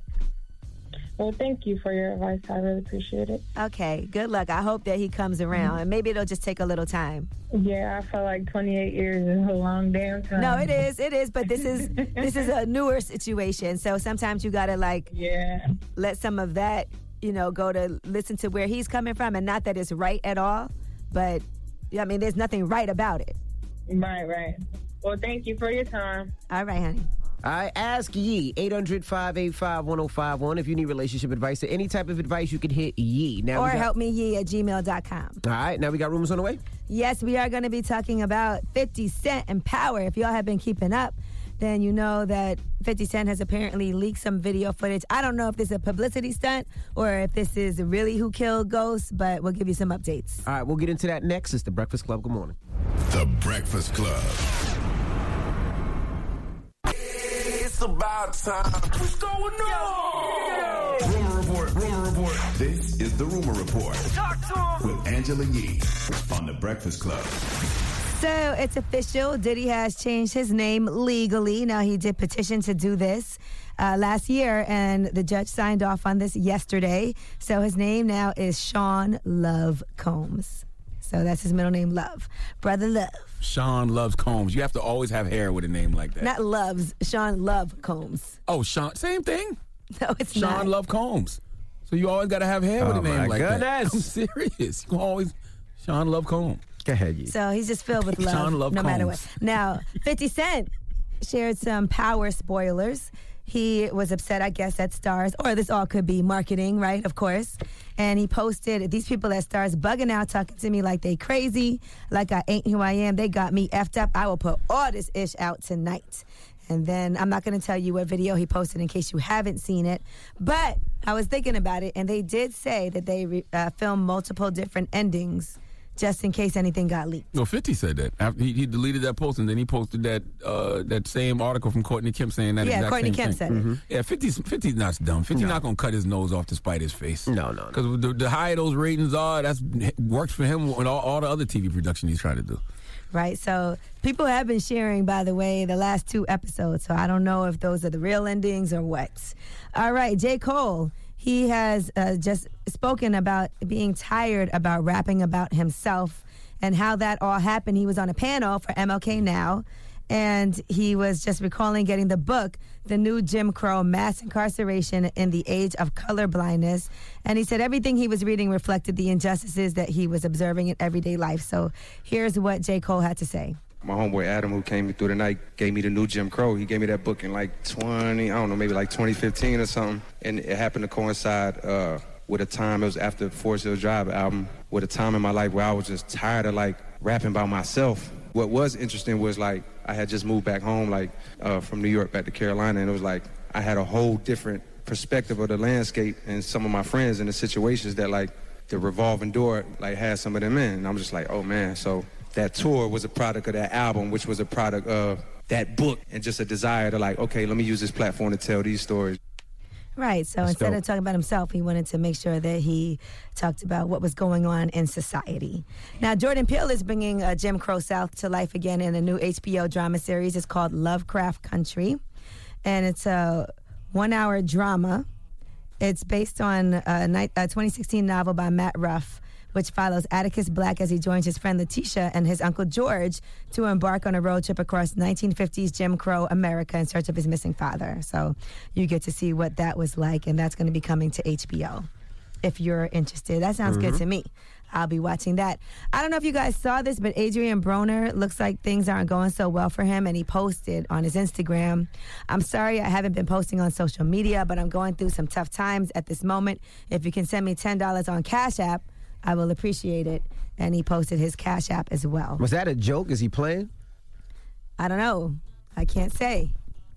Well, thank you for your advice. I really appreciate it. Okay, good luck. I hope that he comes around, and maybe it'll just take a little time. Yeah, I feel like twenty-eight years is a long damn time. No, it is, it is, but this is this is a newer situation, so sometimes you gotta like yeah let some of that, you know, go to listen to where he's coming from, and not that it's right at all, but I mean, there's nothing right about it. Right, right. Well, thank you for your time. All right, honey. All right, ask Yee, eight hundred, five eight five, one oh five one. If you need relationship advice or any type of advice, you can hit Yee. Now Or we got, help me yee at gmail dot com. All right, now we got rumors on the way. Yes, we are going to be talking about fifty Cent and Power. If y'all have been keeping up, then you know that fifty Cent has apparently leaked some video footage. I don't know if this is a publicity stunt or if this is really who killed Ghost, but we'll give you some updates. All right, we'll get into that next. It's The Breakfast Club. Good morning. The Breakfast Club. It's about time. What's going on? Rumor report, rumor report. This is The Rumor Report with Angela Yee on The Breakfast Club. So it's official. Diddy has changed his name legally. Now, he did petition to do this uh, last year, and the judge signed off on this yesterday. So his name now is Sean Love Combs. So that's his middle name, Love. Brother Love. Sean Loves Combs. You have to always have hair with a name like that. Not Loves, Sean Love Combs. Oh, Sean, same thing. No, it's Sean not. Sean Love Combs. So you always got to have hair with Oh, a name my like that. goodness. I'm serious. You always Sean Love Combs. Go ahead, you. So he's just filled with love, Sean Love no matter what. Combs. Now, fifty Cent shared some power spoilers. He was upset, I guess, at Stars, or this all could be marketing, right? Of course. And he posted, these people at Stars bugging out, talking to me like they crazy, like I ain't who I am. They got me effed up. I will put all this ish out tonight. And then I'm not going to tell you what video he posted in case you haven't seen it. But I was thinking about it, and they did say that they re- uh, filmed multiple different endings just in case anything got leaked. No, fifty said that. After he, he deleted that post, and then he posted that uh, that same article from Courtney Kemp saying that Yeah, exact Courtney same Kemp thing. said it. Mhm. Yeah, fifty's, fifty's not dumb. fifty's No. not going to cut his nose off to spite his face. No, no, no. Because the, the higher those ratings are, that's works for him and all, all the other T V production he's trying to do. Right, so people have been sharing, by the way, the last two episodes, so I don't know if those are the real endings or what. All right, J. Cole, he has uh, just spoken about being tired about rapping about himself and how that all happened. He was on a panel for M L K Now, and he was just recalling getting the book, The New Jim Crow, Mass Incarceration in the Age of Colorblindness. And he said everything he was reading reflected the injustices that he was observing in everyday life. So here's what J. Cole had to say. My homeboy Adam, who came through the night, gave me The New Jim Crow. He gave me that book in like twenty, I don't know, maybe like twenty fifteen or something. And it happened to coincide uh, with a time, it was after Forest Hill Drive album, with a time in my life where I was just tired of like rapping by myself. What was interesting was like, I had just moved back home, like uh, from New York back to Carolina, and it was like, I had a whole different perspective of the landscape and some of my friends and the situations that like the revolving door like had some of them in. And I'm just like, oh man, so that tour was a product of that album, which was a product of that book, and just a desire to like, okay, let me use this platform to tell these stories. Right, so That's instead dope. of talking about himself, he wanted to make sure that he talked about what was going on in society. Now, Jordan Peele is bringing uh, Jim Crow South to life again in a new H B O drama series. It's called Lovecraft Country, and it's a one-hour drama. It's based on a, ni- a twenty sixteen novel by Matt Ruff, which follows Atticus Black as he joins his friend Letitia and his uncle George to embark on a road trip across nineteen fifties Jim Crow America in search of his missing father. So you get to see what that was like, and that's going to be coming to H B O if you're interested. That sounds good Mhm. to me. I'll be watching that. I don't know if you guys saw this, but Adrian Broner looks like things aren't going so well for him, and he posted on his Instagram, I'm sorry I haven't been posting on social media, but I'm going through some tough times at this moment. If you can send me ten dollars on Cash App, I will appreciate it. And he posted his Cash App as well. Was that a joke? Is he playing? I don't know. I can't say.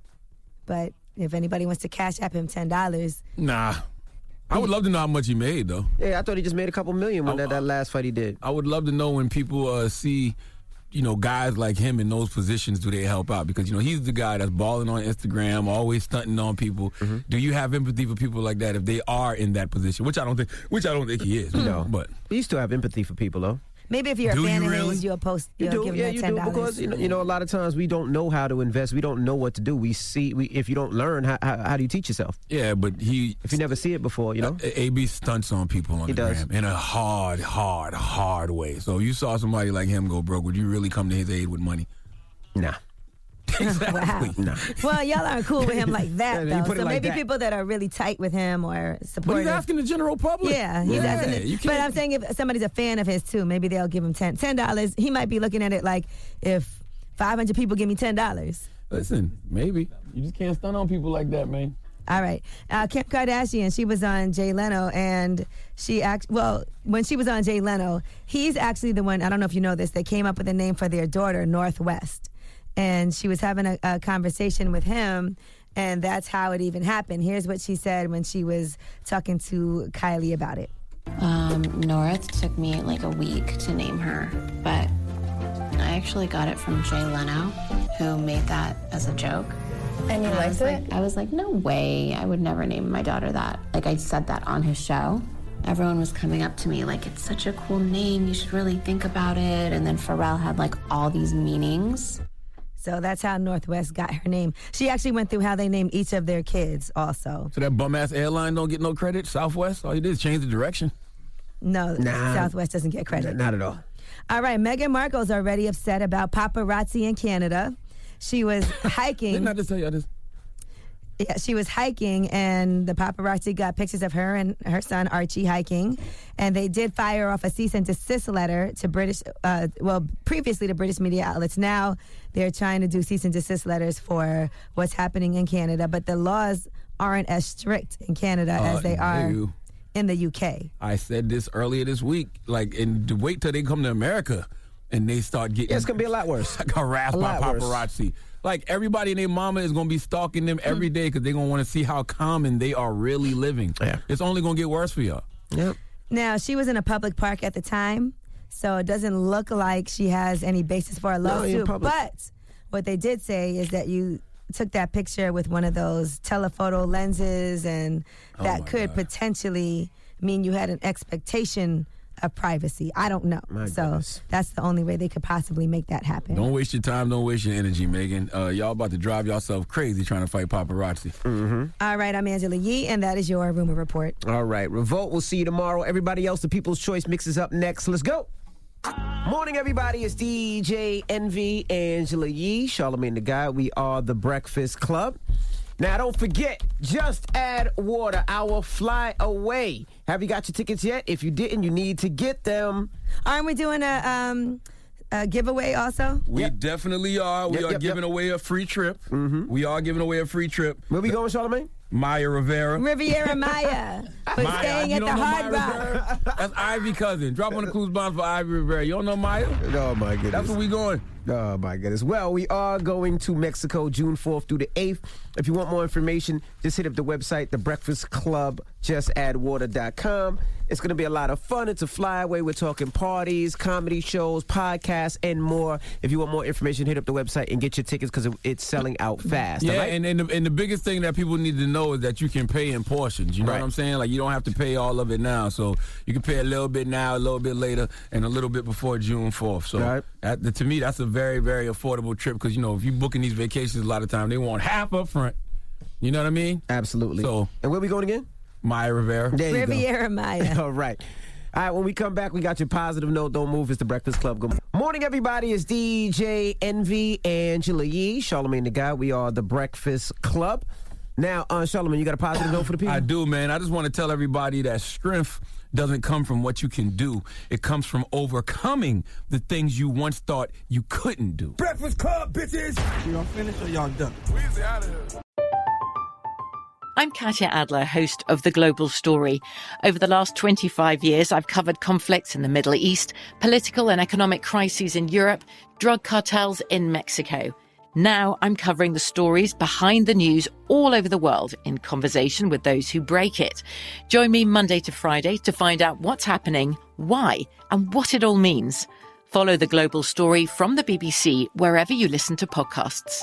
But if anybody wants to Cash App him ten dollars, Nah. I would love to know how much he made, though. Yeah, I thought he just made a couple million when that, that last fight he did. I would love to know when people uh, see, you know, guys like him in those positions, do they help out? Because, you know, he's the guy that's balling on Instagram, always stunting on people. Mm-hmm. Do you have empathy for people like that if they are in that position? Which I don't think, which I don't think he is. No, but you still have empathy for people, though. maybe if you're Do a fan you of really? his, you'll post, You you'll do, give him yeah, that you ten do, dollars. because you know, you know, a lot of times we don't know how to invest. We don't know what to do. We see, we, if you don't learn, how, how, how do you teach yourself? Yeah, but he, if you never see it before, you know, A B stunts on people on He the does. gram in a hard, hard, hard way. So if you saw somebody like him go broke, would you really come to his aid with money? Nah. Exactly. Nah. Well, y'all aren't cool with him like that, Yeah, you though. put it So like maybe that. people that are really tight with him or But supportive. he's asking the general public. Yeah, he's Yeah, asking. you It. But can't- I'm saying if somebody's a fan of his too, maybe they'll give him ten ten dollars. He might be looking at it like, if five hundred people give me ten dollars. Listen, maybe you just can't stunt on people like that, man. All right. Uh, Kim Kardashian, she was on Jay Leno, and she act well, when she was on Jay Leno, he's actually the one, I don't know if you know this, they came up with a name for their daughter, Northwest. And she was having a, a conversation with him, and that's how it even happened. Here's what she said when she was talking to Kylie about it. Um, North took me like a week to name her, but I actually got it from Jay Leno, who made that as a joke. And you I liked was it? Like, I was like, no way, I would never name my daughter that. Like, I said that on his show, everyone was coming up to me like, it's such a cool name, you should really think about it. And then Pharrell had like all these meanings. So that's how Northwest got her name. She actually went through how they named each of their kids also. So that bum-ass airline don't get no credit? Southwest? All you did is change the direction? No, Nah. Southwest doesn't get credit. Not at all. All right, Meghan Markle's already upset about paparazzi in Canada. She was hiking. Didn't I just tell you this? Yeah, she was hiking, and the paparazzi got pictures of her and her son Archie hiking, and they did fire off a cease and desist letter to British, uh, well, previously to British media outlets. Now they're trying to do cease and desist letters for what's happening in Canada, but the laws aren't as strict in Canada Uh, as they are no. in the U K. I said this earlier this week, like, and to wait till they come to America and they start getting... Yeah, it's going to be a lot worse. harassed A by lot worse. paparazzi. Like, everybody and their mama is going to be stalking them every day because they're going to want to see how common they are really living. Yeah. It's only going to get worse for y'all. Yep. Now, she was in a public park at the time, so it doesn't look like she has any basis for a No, you're in lawsuit. public. But what they did say is that you took that picture with one of those telephoto lenses, and Oh, that my could God. potentially mean you had an expectation of privacy. I don't know. My so goodness. that's the only way they could possibly make that happen. Don't waste your time. Don't waste your energy, Megan. Uh, y'all about to drive yourself crazy trying to fight paparazzi. Mm-hmm. All right, I'm Angela Yee, and that is your Rumor Report. All right, Revolt, we'll see you tomorrow. Everybody else, the People's Choice mixes up next. Let's go. Morning, everybody. It's D J Envy, Angela Yee, Charlamagne the Guy. We are the Breakfast Club. Now, don't forget, Just Add Water, our fly away. Have you got your tickets yet? If you didn't, you need to get them. Aren't we doing a, um, a giveaway also? We definitely are. We Yep, are yep, giving yep. away a free trip. Mm-hmm. We are giving away a free trip. Where we going, Charlamagne? Maya Rivera. Riviera Maya. But Maya, staying you at don't the know Hard Maya Rock. Rivera? That's Ivy cousin. Drop on the cruise bonds for Ivy Rivera. You don't know Maya? Oh, my goodness. That's where we going. Oh, my goodness. Well, we are going to Mexico June fourth through the eighth. If you want more information, just hit up the website, the Breakfast Club, just add water dot com. It's going to be a lot of fun. It's a flyaway. We're talking parties, comedy shows, podcasts, and more. If you want more information, hit up the website and get your tickets because it's selling out fast. Yeah, all right? and, and, the, and the biggest thing that people need to know is that you can pay in portions. You know Right. what I'm saying? Like, you don't have to pay all of it now. So you can pay a little bit now, a little bit later, and a little bit before June fourth. So Right. that, to me, that's a very, very affordable trip because, you know, if you're booking these vacations, a lot of time they want half up front. You know what I mean? Absolutely. So, and where we going again? Maya Rivera. There you go. Riviera Maya. All right. All right, when we come back, we got your positive note. Don't move. It's the Breakfast Club. Good morning, everybody. It's D J Envy, Angela Yee, Charlamagne the Guy. We are the Breakfast Club. Now, uh, Charlamagne, you got a positive note for the people? I do, man. I just want to tell everybody that strength doesn't come from what you can do. It comes from overcoming the things you once thought you couldn't do. Breakfast Club, bitches. Y'all finished or y'all done? Weezy out of here. I'm Katya Adler, host of The Global Story. Over the last twenty-five years, I've covered conflicts in the Middle East, political and economic crises in Europe, drug cartels in Mexico. Now I'm covering the stories behind the news all over the world in conversation with those who break it. Join me Monday to Friday to find out what's happening, why, and what it all means. Follow The Global Story from the B B C wherever you listen to podcasts.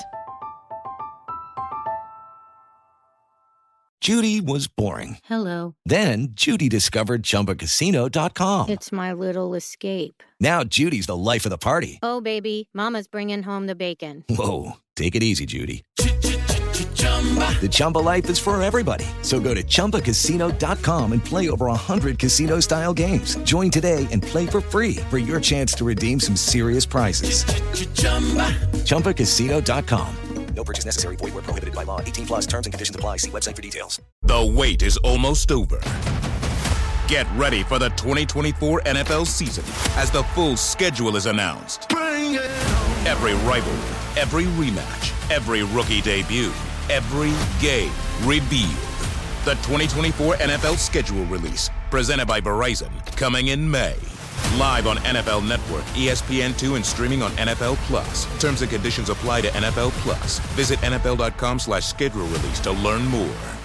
Judy was boring. Hello. Then Judy discovered Chumba Casino dot com. It's my little escape. Now Judy's the life of the party. Oh, baby, mama's bringing home the bacon. Whoa, take it easy, Judy. The Chumba life is for everybody. So go to Chumba Casino dot com and play over one hundred casino-style games. Join today and play for free for your chance to redeem some serious prizes. Chumba Casino dot com. No purchase necessary. Void where prohibited by law. eighteen plus terms and conditions apply. See website for details. The wait is almost over. Get ready for the twenty twenty-four N F L season as the full schedule is announced. Every rivalry, every rematch, every rookie debut, every game revealed. The twenty twenty-four N F L schedule release, presented by Verizon, coming in May. Live on N F L Network, E S P N two, and streaming on N F L Plus. Terms and conditions apply to N F L Plus. Visit N F L dot com slash schedule release to learn more.